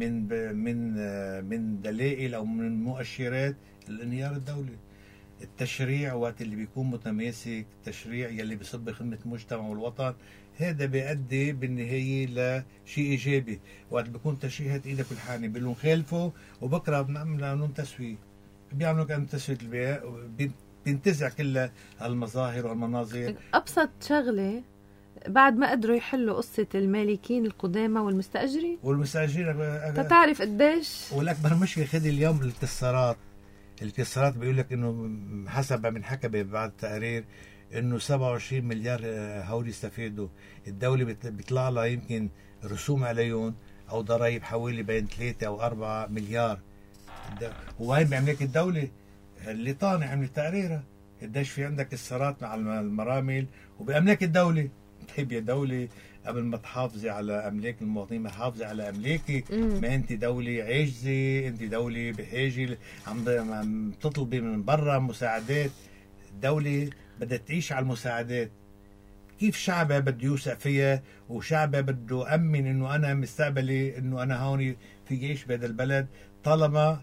من دلائل او من مؤشرات الانهيار الدولي. التشريع وقت اللي بيكون متماسك، التشريع يلي بيصب خدمة المجتمع والوطن، هذا بيؤدي بالنهاية لشيء إيجابي. وقت بيكون تشريع هات إيدك بالحانة بيقولوا خالفوا وبكرة بنعمل قانون تسوية، بيعملوا قانون تسوية البيع، بينتزع كل المظاهر والمناظر. أبسط شغلة بعد ما قدروا يحلوا قصة المالكين القدامى والمستأجرين تعرف قديش. والأكبر مشكلة خدي اليوم الكسرات بيقول لك انه حسب ما حكى بعد التقرير انه 27 مليار هول يستفيدوا. الدولة بيطلع لها يمكن رسوم عليهم او ضرائب حوالي بين 3 او 4 مليار. وهي بيملك الدولة اللي طانع عمل تقريرها قديش في عندك كسرات مع المرامل وبأملاك الدولة. طيب يا دولة قبل ما تحافظي على أملاك المواطنين ما حافظي على أملاكك. ما أنت دولة عاجزة، أنت دولة بحاجة عم تطلبي من برا مساعدات. الدولة بدها تعيش على المساعدات. كيف شعبها بده يوثق فيها وشعبها بده أمن إنه أنا مستقبلي إنه أنا هون في عيش بهذا البلد طالما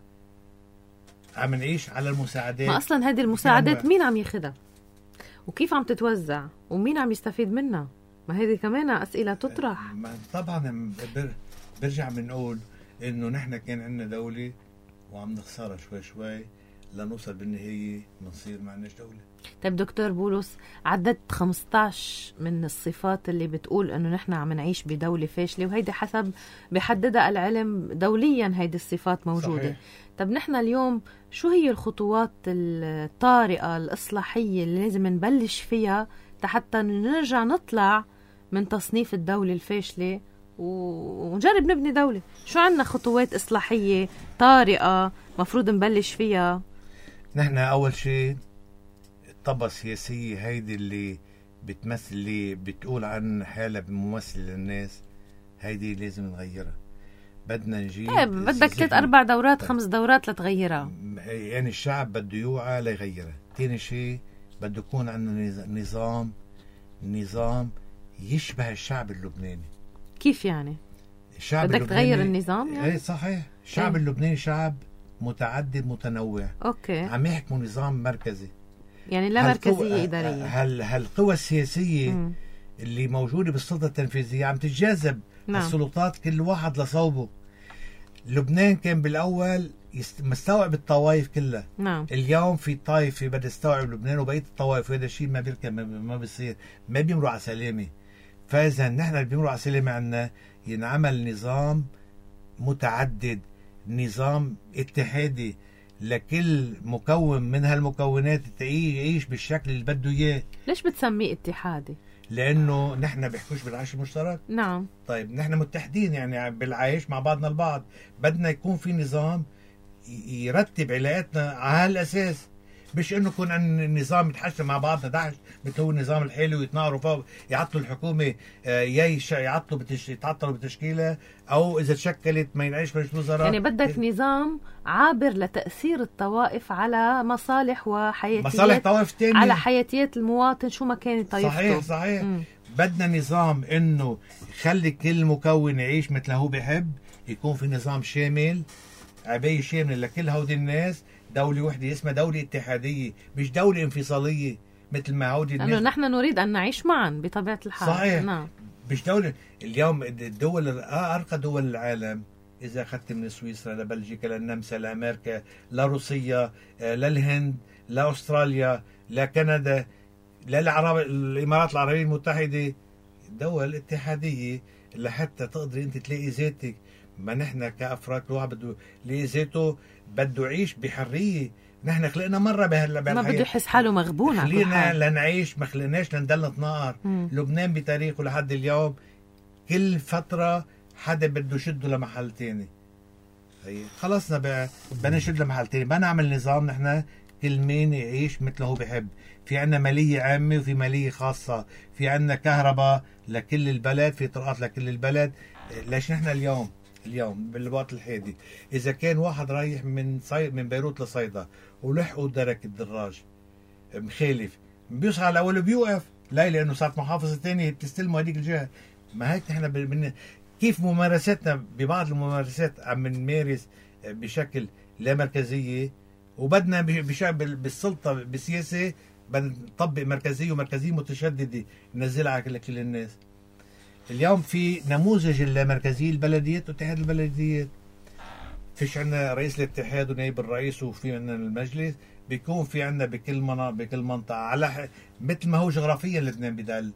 عم نعيش على المساعدات. ما أصلا هذه المساعدات مين عم ياخدها وكيف عم تتوزع ومين عم يستفيد منها؟ ما هذه كمان أسئلة تطرح. طبعا برجع بنقول إنه نحن كان عندنا دولة وعم نخسرها شوي شوي لنوصل بالنهاية بنصير ما عندناش دولة. طيب دكتور بولس، عددت 15 من الصفات اللي بتقول إنه نحن عم نعيش بدولة فاشلة، وهيدي حسب بحددها العلم دوليا هيدي الصفات موجودة. صحيح. طب نحن اليوم شو هي الخطوات الطارئة الإصلاحية اللي لازم نبلش فيها حتى نرجع نطلع من تصنيف الدولة الفاشلة ونجرب نبني دولة؟ شو عنا خطوات إصلاحية طارئة مفروض نبلش فيها؟ نحن أول شيء الطبقة السياسية هيدي اللي بتمثل اللي بتقول عن حالها بممثل للناس، هيدي لازم نغيرها. بدنا نجيب بدك 3-4 دورات 5 دورات لتغيرها. يعني الشعب بده يوعى ليغيرها. تاني شيء بده يكون عندنا نظام يشبه الشعب اللبناني. كيف يعني؟ بدك تغير النظام يعني؟ ايه صحيح. الشعب اللبناني شعب متعدد متنوع. اوكي. عم يحكموا نظام مركزي، يعني لا مركزية إدارية. هالقوى السياسية اللي موجودة بالسلطة التنفيذية عم تتجاذب. نعم. السلطات كل واحد لصوبه. لبنان كان بالأول مستوعب الطوائف كلها. نعم. اليوم في طائفة بدها تستوعب لبنان وبقية الطوائف، وهذا الشيء ما بيركب ما بيصير، ما بيمروا على سلامة. فإذا نحن اللي بيمروا على سلامة عنا ينعمل نظام متعدد، نظام اتحادي لكل مكون من هالمكونات يعيش بالشكل اللي بده اياه. ليش بتسميه اتحادي؟ لانه نحن بيحكوش بالعيش المشترك. نعم. طيب نحن متحدين يعني بالعيش مع بعضنا البعض. بدنا يكون في نظام يرتب علاقاتنا على هالاساس، مش انه يكون عن نظام يتحشى مع بعضنا دعش مثل هو النظام الحالي ويتناقروا فوق يعطلوا الحكومه يتعطلوا بتشكيلها، او اذا تشكلت ما ينعيش مجلس وزراء. يعني بدك نظام عابر لتاثير الطوائف على مصالح طوائف تانية، على حياتيات المواطن شو ما كانت طائفته. صحيح. بدنا نظام انه يخلي كل مكون يعيش مثل هو بيحب، يكون في نظام شامل عباية شاملة لكل هودي الناس، دولة وحدة اسمها دولة اتحادية مش دولة انفصالية مثل ما هودي الناس. لأنه نحن نريد أن نعيش معا بطبيعة الحال. صحيح. نعم. مش دولة. اليوم الدول أرقى دول العالم إذا أخذت من سويسرا لبلجيكا للنمسا لأمريكا لروسيا للهند لأستراليا لكندا الإمارات العربية المتحدة، دول اتحادية لحتى تقدر أنت تلاقي ذاتك. ما نحن كأفراد الواحد بده يلاقي ذاته، بده يعيش بحرية. نحن خلقنا مرة بهالحياة، ما بده يحس حاله مغبون. خلينا لنعيش، ما خلقناش لنضل نتناقر. لبنان بتاريخه لحد اليوم كل فترة حدا بده يشده لمحل تاني. خلصنا بدنا نشد لمحل تاني، بدنا نعمل نظام نحن كل مين يعيش مثله هو بحب. في عنا مالية عامة وفي مالية خاصة، في عنا كهرباء لكل البلد، في طرقات لكل البلد. ليش نحن اليوم بالوقت الحالي إذا كان واحد رايح من بيروت لصيدا ولحقوا درك الدراج مخالف بيوصل على الأول بيوقف، لا لأنه صارت محافظة تانية بتستلموا هذيك الجهة. ما هيك نحن كيف ممارستنا ببعض الممارسات عم نمارس بشكل لا مركزية، وبدنا بالسلطة بالسياسة بدنا نطبق مركزية ومركزية متشددة ننزلها على كل الناس. اليوم في نموذج اللامركزية البلديات واتحاد البلديات. فيش عنا رئيس الاتحاد ونائب الرئيس وفي عنا المجلس، بيكون في عنا بكل منطقة على مثل ما هو جغرافيا لبنان بدل.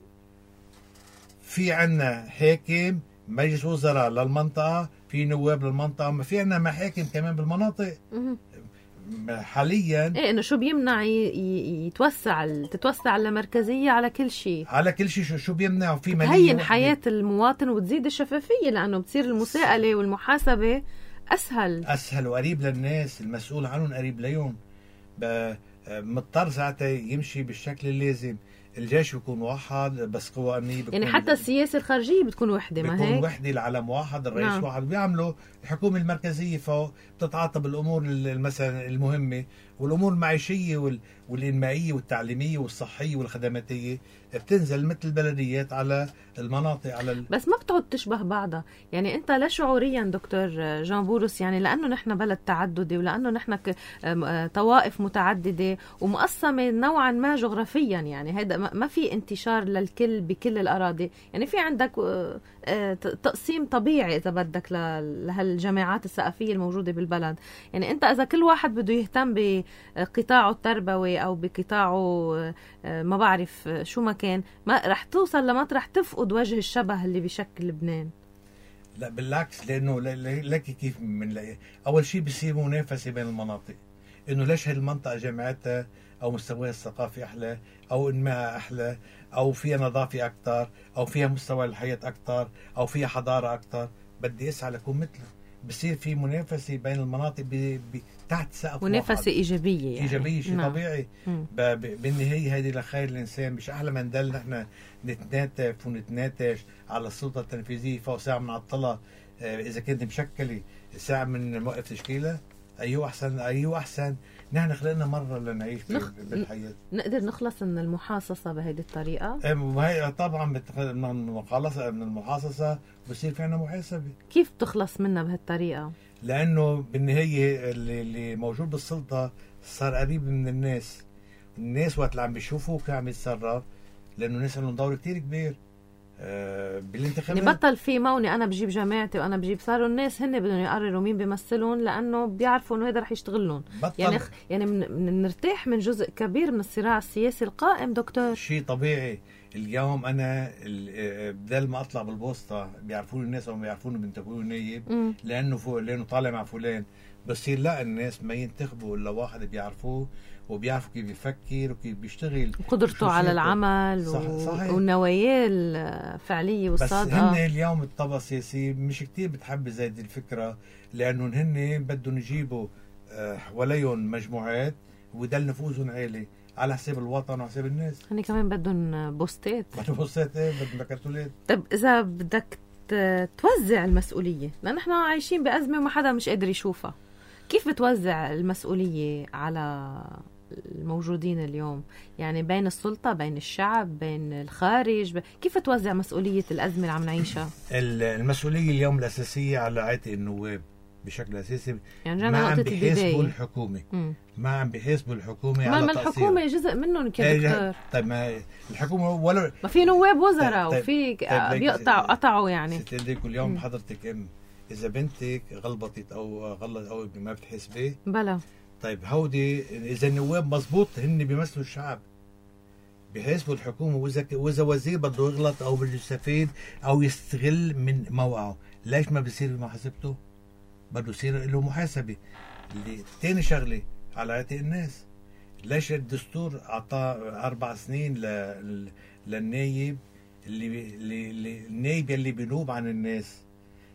في عنا حاكم مجلس وزراء للمنطقة، في نواب للمنطقة، ما في عنا محاكم كمان بالمناطق حاليا. ايه انه شو بيمنع تتوسع اللامركزية على كل شيء؟ على كل شيء شو بيمنع؟ في تهين حياة المواطن وتزيد الشفافية، لأنه بتصير المساءلة والمحاسبة أسهل وقريب للناس، المسؤول عنهم قريب ليهم، مضطر ساعتها يمشي بالشكل اللازم. الجيش بيكون واحد بس قوى أمنية يعني حتى السياسة الخارجية بتكون وحدة، ما هيك؟ بتكون وحدة، العلم واحد، الرئيس نعم. واحد. بيعملوا الحكومة المركزية فوق بتتعاطى بالأمور مثلا المهمة، والأمور المعيشية والإنمائية والتعليمية والصحية والخدماتية بتنزل مثل البلديات على المناطق بس ما بتعود تشبه بعضها. يعني أنت لا شعوريا دكتور جان بولس، يعني لأنه نحن بلد تعددي ولأنه نحن طوائف متعددة ومقسمة نوعا ما جغرافيا، يعني هذا ما في انتشار للكل بكل الأراضي. يعني في عندك تقسيم طبيعي إذا بدك لهالجماعات الثقافية الموجودة بالبلد. يعني أنت إذا كل واحد بده يهتم بقطاعه التربوي أو بقطاعه ما بعرف شو ما كان، ما رح توصل لمطرح تفقد وجه الشبه اللي بشكل لبنان. لا بالعكس، لأنه لك كيف بنلاقي أول شيء بصير منافسة بين المناطق، إنه ليش هالمنطقة جامعتها أو مستواها الثقافي أحلى أو إنمائها أحلى أو فيها نظافة أكتر أو فيها مستوى الحياة أكتر أو فيها حضارة أكتر، بدي أسعى لكون مثله. بصير في منافسة بين المناطق تحت سقف منافسة إيجابية، يعني إيجابية شيء طبيعي. بالنهاية هذه لخير الإنسان. مش أحلى من دل نحن نتناتف ونتناتش على السلطة التنفيذية فوق ساعة من عطلة إذا كانت مشكلة ساعة من موقف تشكيلة؟ أيوه أحسن. نحن خلقنا مرة لنعيش بالحياة. نقدر نخلص من المحاصصة بهذه الطريقة؟ طبعا من المحاصصة بصير في عنا محاسبة. كيف تخلص منها بهالطريقة؟ لأنه بالنهاية اللي موجود بالسلطة صار قريب من الناس وقت اللي عم بيشوفوه كيف عم يتصرف، لأنه الناس لهم دور كتير كبير بالانتخابات. يعني بطل في موني أنا بجيب جماعتي وأنا بجيب، صاروا الناس هن بدهم يقرروا مين بيمثلون لأنه بيعرفوا إنه هذا رح يشتغلهم. يعني نرتاح من جزء كبير من الصراع السياسي القائم دكتور. شيء طبيعي. اليوم أنا بدل ما أطلع بالبوسطة بيعرفوني الناس أو ما بيعرفوني بينتخبوني نايب لأنه طالع مع فلان، بصير لا الناس ما ينتخبوا إلا واحد بيعرفوه وبيعرفوا كيف بيفكر وكيف بيشتغل وقدرته على العمل والنوايا الفعلية والصادقة. بس هن اليوم الطبقة السياسية مش كتير بتحب زي دي الفكرة، لأنه هن بدهم يجيبوا حواليهم مجموعات ويدل نفوذهم عالي على حساب الوطن وحساب الناس. هن كمان بدهم بوستات. بدهم كرتولات. طب إذا بدك توزع المسؤولية، لأن احنا عايشين بأزمة وما حدا مش قادر يشوفها، كيف بتوزع المسؤولية على الموجودين اليوم؟ يعني بين السلطة، بين الشعب، بين الخارج، كيف توزع مسؤولية الأزمة اللي عم نعيشها؟ المسؤولية اليوم الأساسية على عاتق النواب بشكل أساسي. يعني ما عم بيحاسبوا الحكومة ما عم بيحاسبوا الحكومة على تقصير. الحكومة جزء منهم كدكتور. طيب ما الحكومة ولا ما في نواب وزراء وفي قطعوا يعني. ستقول اليوم حضرتك إذا بنتك غلطت أو غلط أو ما بتحسبيه بلا. طيب هودي إذا النواب مزبوط هن بيمثلوا الشعب بيحاسبوا الحكومة، وإذا وزير بده يغلط أو بده يستفيد أو يستغل من موقعه، ليش ما بيصير محاسبته؟ بده يصير له محاسبة. تاني شغلة على عاتق الناس، ليش الدستور أعطى 4 سنين للنايب النايب اللي بينوب عن الناس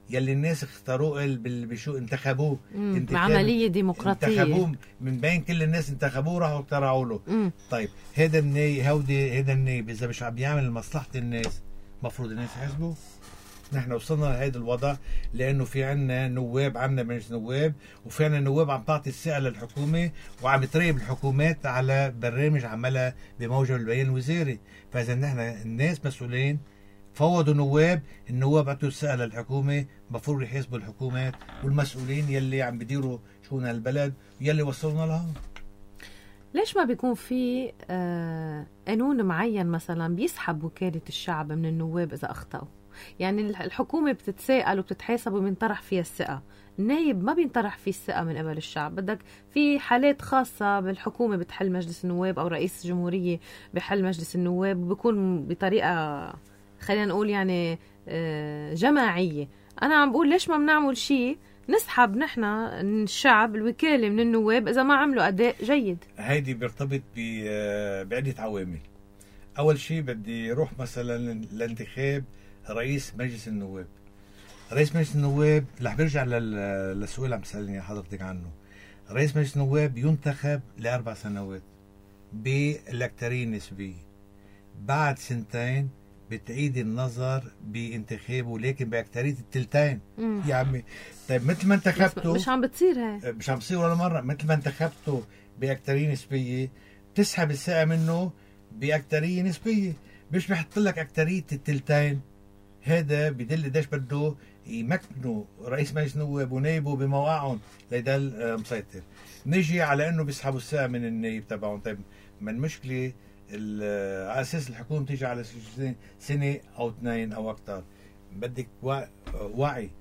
يلي الناس اختاروه بشو انتخبوه عملية ديمقراطية، انتخبوه من بين كل الناس انتخبوه راحوا اخترعوا له. طيب هيدا النايب اذا مش عم يعمل مصلحة الناس مفروض الناس يحاسبوه. نحن وصلنا لهيدا الوضع لانه في عنا نواب، عنا مجلس نواب، وفي عنا نواب عم تعطي الثقة للحكومة وعم تراقب الحكومات على برنامج عملها بموجب البيان الوزاري. فاذا نحن الناس مسؤولين، فوضوا نواب، النواب عطوا الثقة للحكومة، مفروض يحاسبوا الحكومات والمسؤولين يلي عم بديروا شؤون البلد يلي وصلنا لهم. ليش ما بيكون في قانون معين مثلا بيسحب وكالة الشعب من النواب إذا أخطأوا؟ يعني الحكومة بتتساءل وبتتحاسب وبينطرح فيها الثقة، النايب ما بينطرح فيه الثقة من قبل الشعب. بدك في حالات خاصة بالحكومة بتحل مجلس النواب أو رئيس الجمهورية بحل مجلس النواب، وبيكون بطريقة خلينا نقول يعني جماعية. أنا عم بقول ليش ما بنعمل شيء نسحب نحن الشعب الوكالة من النواب إذا ما عملوا أداء جيد؟ هيدي بيرتبط بعدة عوامل. أول شيء بدي روح مثلا لانتخاب رئيس مجلس النواب. رئيس مجلس النواب رح برجع للسؤال اللي عم تسألني حضرتك عنه. رئيس مجلس النواب ينتخب ل4 سنوات بالأكثرية النسبية، بعد 2 سنين بتعيد النظر بانتخابه لكن بأكثرية الثلثين. يا عمي طيب مثل ما انتخبته مش عم بتصير هاي، مش عم بتصير ولا مرة. مثل ما انتخبته بأكثرية نسبية بتسحب الثقة منه بأكثرية نسبية، مش بحط لك أكثرية الثلثين. هذا بدل قديش بده يمكنوا رئيس مجلس النواب ونايبه بموقعهم ليضل مسيطر. نجي على انه بيسحبوا الثقة من النايب تبعهم. طيب ما المشكلة على اساس الحكومة تيجي على 1 أو 2 او اكثر. بدك وعي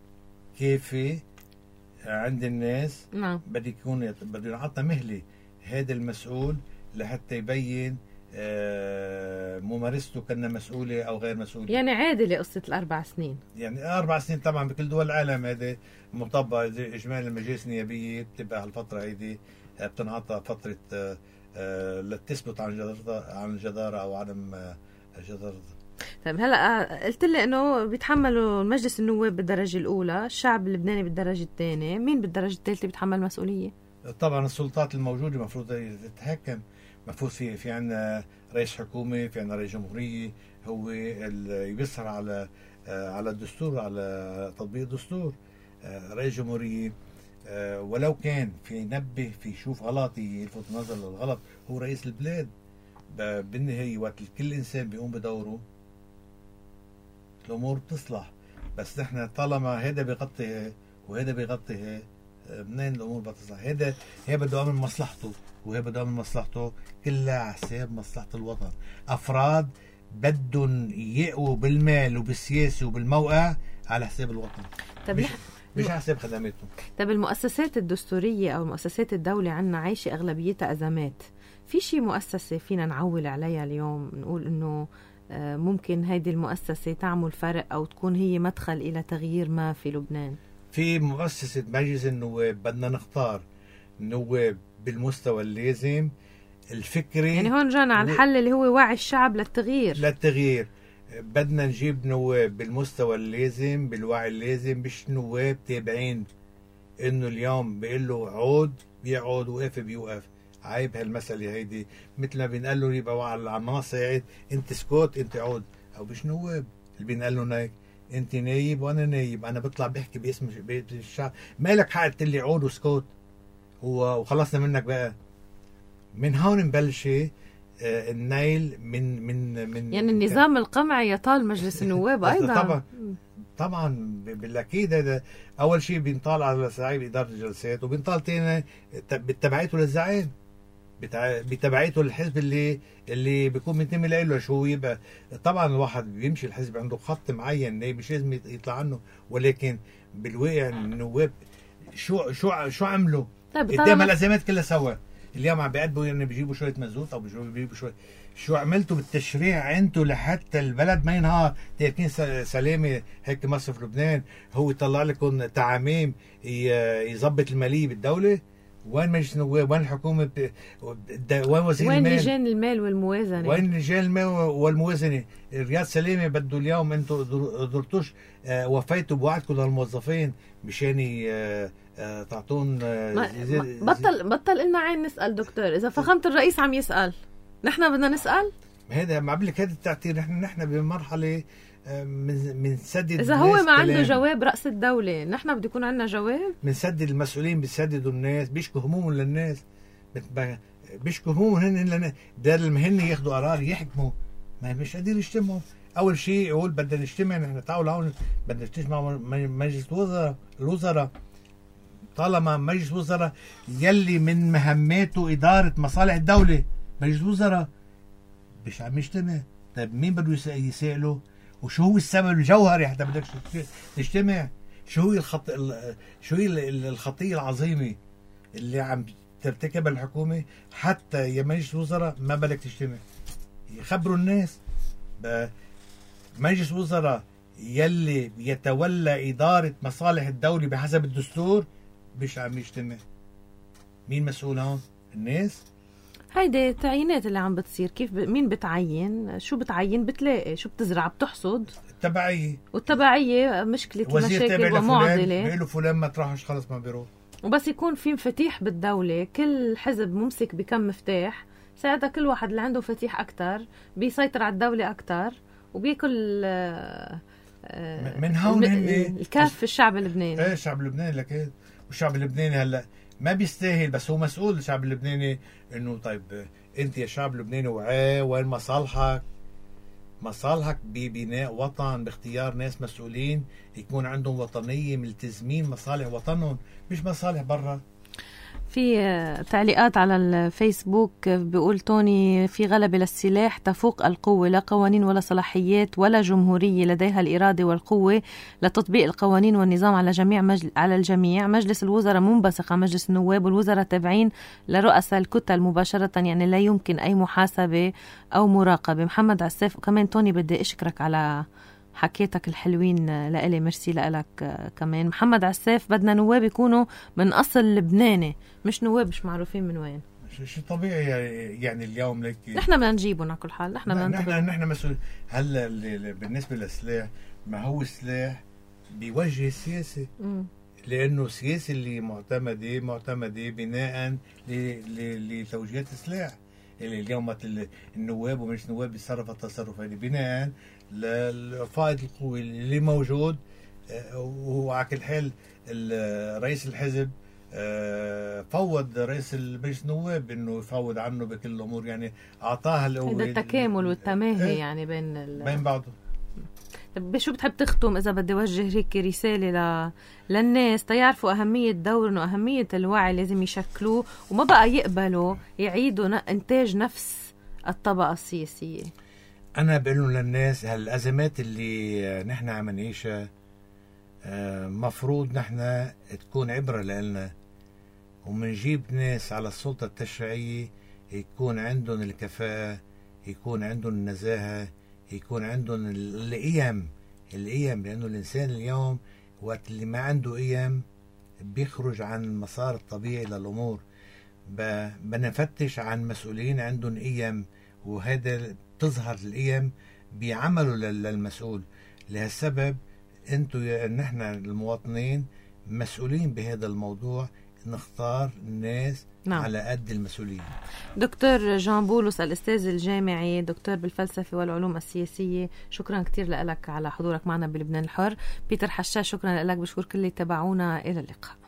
كافي عند الناس. نعم. بدك يكون بده ينعطى مهلة هذا المسؤول لحتى يبين ممارسته كنا مسؤولة أو غير مسؤولة. يعني عادلة قصة 4 سنين. يعني 4 سنين طبعا بكل دول العالم هذا مطبق. إجمال المجالس النيابية بتبقى هالفترة هيدي بتنعطى فترة لتثبت عن الجدارة أو عدم جدارتها. طيب هلا قلت لي انه بيتحملوا مجلس النواب بالدرجة الأولى، الشعب اللبناني بالدرجة الثانية، مين بالدرجة الثالثة بيتحمل مسؤولية؟ طبعا السلطات الموجودة المفروض تتحكم. المفروض في عندنا رئيس حكومة، في عندنا رئيس جمهورية، هو اللي بيسهر على الدستور، على تطبيق الدستور. رئيس جمهورية ولو كان في ينبه في يشوف غلط يلفت النظر للغلط، هو رئيس البلاد. بالنهاية وقت كل إنسان بيقوم بدوره الأمور بتصلح. بس نحن طالما هذا بيغطي وهذا بيغطي منين الأمور بتصلح؟ هذا بده يعمل مصلحته وهي بده يعمل مصلحته كلها على حساب مصلحة الوطن. أفراد بدهم يقوا بالمال وبالسياسة وبالموقع على حساب الوطن، مش على حساب خدماتهم. طب المؤسسات الدستورية أو مؤسسات الدولة عنا عايشة أغلبيتها أزمات. في شي مؤسسة فينا نعول عليها اليوم نقول إنه ممكن هيدي المؤسسة تعمل فرق أو تكون هي مدخل إلى تغيير ما في لبنان؟ في مؤسسة مجلس النواب بدنا نختار نواب بالمستوى اللازم الفكري. يعني هون جانا على الحل اللي هو وعي الشعب للتغيير. بدنا نجيب نواب بالمستوى اللازم بالوعي اللازم، مش نواب تابعين انه اليوم بيقول له عود بيقعد وقف بيوقف. عيب هالمسألة هيدي. مثل ما بينقال له يبقى على المنصة يقعد انت سكوت انت عود، او مش نواب اللي بينقال له هيك انت نايب وانا نايب، انا بطلع بحكي باسم الشعب، ما لك حق تقول لي عود وسكوت وخلصنا منك. بقى من هون نبلش النيل من يعني النظام القمعي يطال مجلس النواب ايضا. طبعا بالاكيد. هذا اول شيء بينطال على صعيد اداره الجلسات، وبينطال ثاني بتبعيته للزعيم، بتبعيته للحزب اللي بيكون منتمي له. شو يبقى طبعا الواحد بيمشي الحزب عنده خط معين مش لازم يطلع عنه، ولكن بالواقع النواب شو عملوا قدام الازمات كلها سوا. اليوم عم بيقدموا يعني بيجيبوا شويه مازوت او بيجيبوا شويه. شو عملتوا بالتشريع انتوا لحتى البلد ما ينهار؟ تاركين سلامه هيك مصرف لبنان هو يطلع لكم تعاميم يظبط الماليه بالدوله وين مجلس النواب؟ وين الحكومة؟ وين وزير وين المال؟ لجان المال والموازنة؟ وين لجان المال والموازنة؟ رياض سلامة بده اليوم انتم قدرتوش وفيتوا بوعدكم للموظفين مشان تعطون بطل إلنا عين نسأل دكتور. إذا فخامة الرئيس عم يسأل نحن بدنا نسأل. هذا ما بقولك هذا التعتير. نحن بمرحلة من سدد. إذا هو ما عنده جواب رأس الدولة نحن بده يكون عندنا جواب. من سدد المسؤولين بيسددوا الناس، بيشكوا همومهم للناس، بيشكوا همومهم هن دار المهنة ياخذوا قرار يحكموا، ما مش قادرين يجتمعوا. أول شيء يقول بدنا نجتمع، نحن تعالوا هون بدنا نجتمع مجلس الوزراء. طالما مجلس الوزراء يلي من مهماته إدارة مصالح الدولة، مجلس الوزراء مش عم يجتمع، طيب مين بده يسأله؟ وشو هو السبب الجوهري حتى بدك تجتمع؟ شو هي الخطية العظيمة اللي عم ترتكبها الحكومة حتى يا مجلس الوزراء ما بدك تجتمع؟ يخبروا الناس. مجلس الوزراء يلي يتولى إدارة مصالح الدولة بحسب الدستور مش عم يجتمع. مين مسؤول هون؟ الناس. هيدي التعيينات اللي عم بتصير، كيف مين بتعين؟ شو بتعين؟ بتلاقي شو بتزرع بتحصد. التبعية. والتبعية مشكلة مشاكل ومعضلة. بيقولوا فلان ما تروحش خلص ما بيروح. وبس يكون في مفاتيح بالدولة، كل حزب ممسك بكم مفتاح، ساعتها كل واحد اللي عنده مفاتيح أكتر بيسيطر على الدولة أكتر وبياكل من هون الكاف في الشعب اللبناني. ايه الشعب اللبناني لك. والشعب اللبناني هلا ما بيستاهل، بس هو مسؤول الشعب اللبناني انه طيب انت يا شعب لبناني وين مصالحك ببناء وطن، باختيار ناس مسؤولين يكون عندهم وطنية، ملتزمين مصالح وطنهم مش مصالح برا. في تعليقات على الفيسبوك بيقول توني: في غلبة للسلاح تفوق القوة، لا قوانين ولا صلاحيات ولا جمهورية لديها الإرادة والقوة لتطبيق القوانين والنظام على الجميع. مجلس الوزراء منبثق عن مجلس النواب، والوزراء تابعين لرؤساء الكتل مباشرة، يعني لا يمكن أي محاسبة أو مراقبة. محمد عساف. وكمان توني بدي أشكرك على حكيتك الحلوين لإلي، ميرسي لإلك كمان. محمد عساف: بدنا نواب يكونوا من أصل لبناني، مش نواب مش معروفين من وين. شيء طبيعي يعني اليوم لك نحن بدنا نجيبهم على كل حال. نحن مسؤول. هلا بالنسبة للسلاح، ما هو السلاح بيوجه السياسة، لأنه السياسة اللي معتمدة بناء لتوجيهات السلاح. اليوم النواب ومجلس النواب بيتصرف التصرف هذه بناء للفائض القوي اللي موجود. وهو على كل حال رئيس الحزب فوض رئيس مجلس النواب انه يفوض عنه بكل الامور، يعني اعطاها هذا التكامل والتماهي يعني بين بعضه. طب شو بتحب تختم اذا بدي اوجه هيك رساله للناس تيعرفوا اهميه دور انه اهميه الوعي لازم يشكلوه وما بقى يقبلوا يعيدوا انتاج نفس الطبقه السياسيه؟ انا بقول للناس هالازمات اللي نحن عم نعيشها مفروض نحن تكون عبره لنا، ومنجيب ناس على السلطه التشريعيه يكون عندهم الكفاءه، يكون عندهم النزاهه، يكون عندهم القيم، لأنه الإنسان اليوم وقت اللي ما عنده قيم بيخرج عن المسار الطبيعي للأمور. بنفتش عن مسؤولين عندهم قيم، وهذا تظهر القيم بيعملوا للمسؤول. لهالسبب نحن المواطنين مسؤولين بهذا الموضوع، نختار الناس على قد المسؤولين. دكتور جان بولس الأستاذ الجامعي، دكتور بالفلسفة والعلوم السياسية، شكرا كتير لك على حضورك معنا بلبنان الحر. بيتر حشاش، شكرا لك، بشكر كل اللي تابعونا، إلى اللقاء.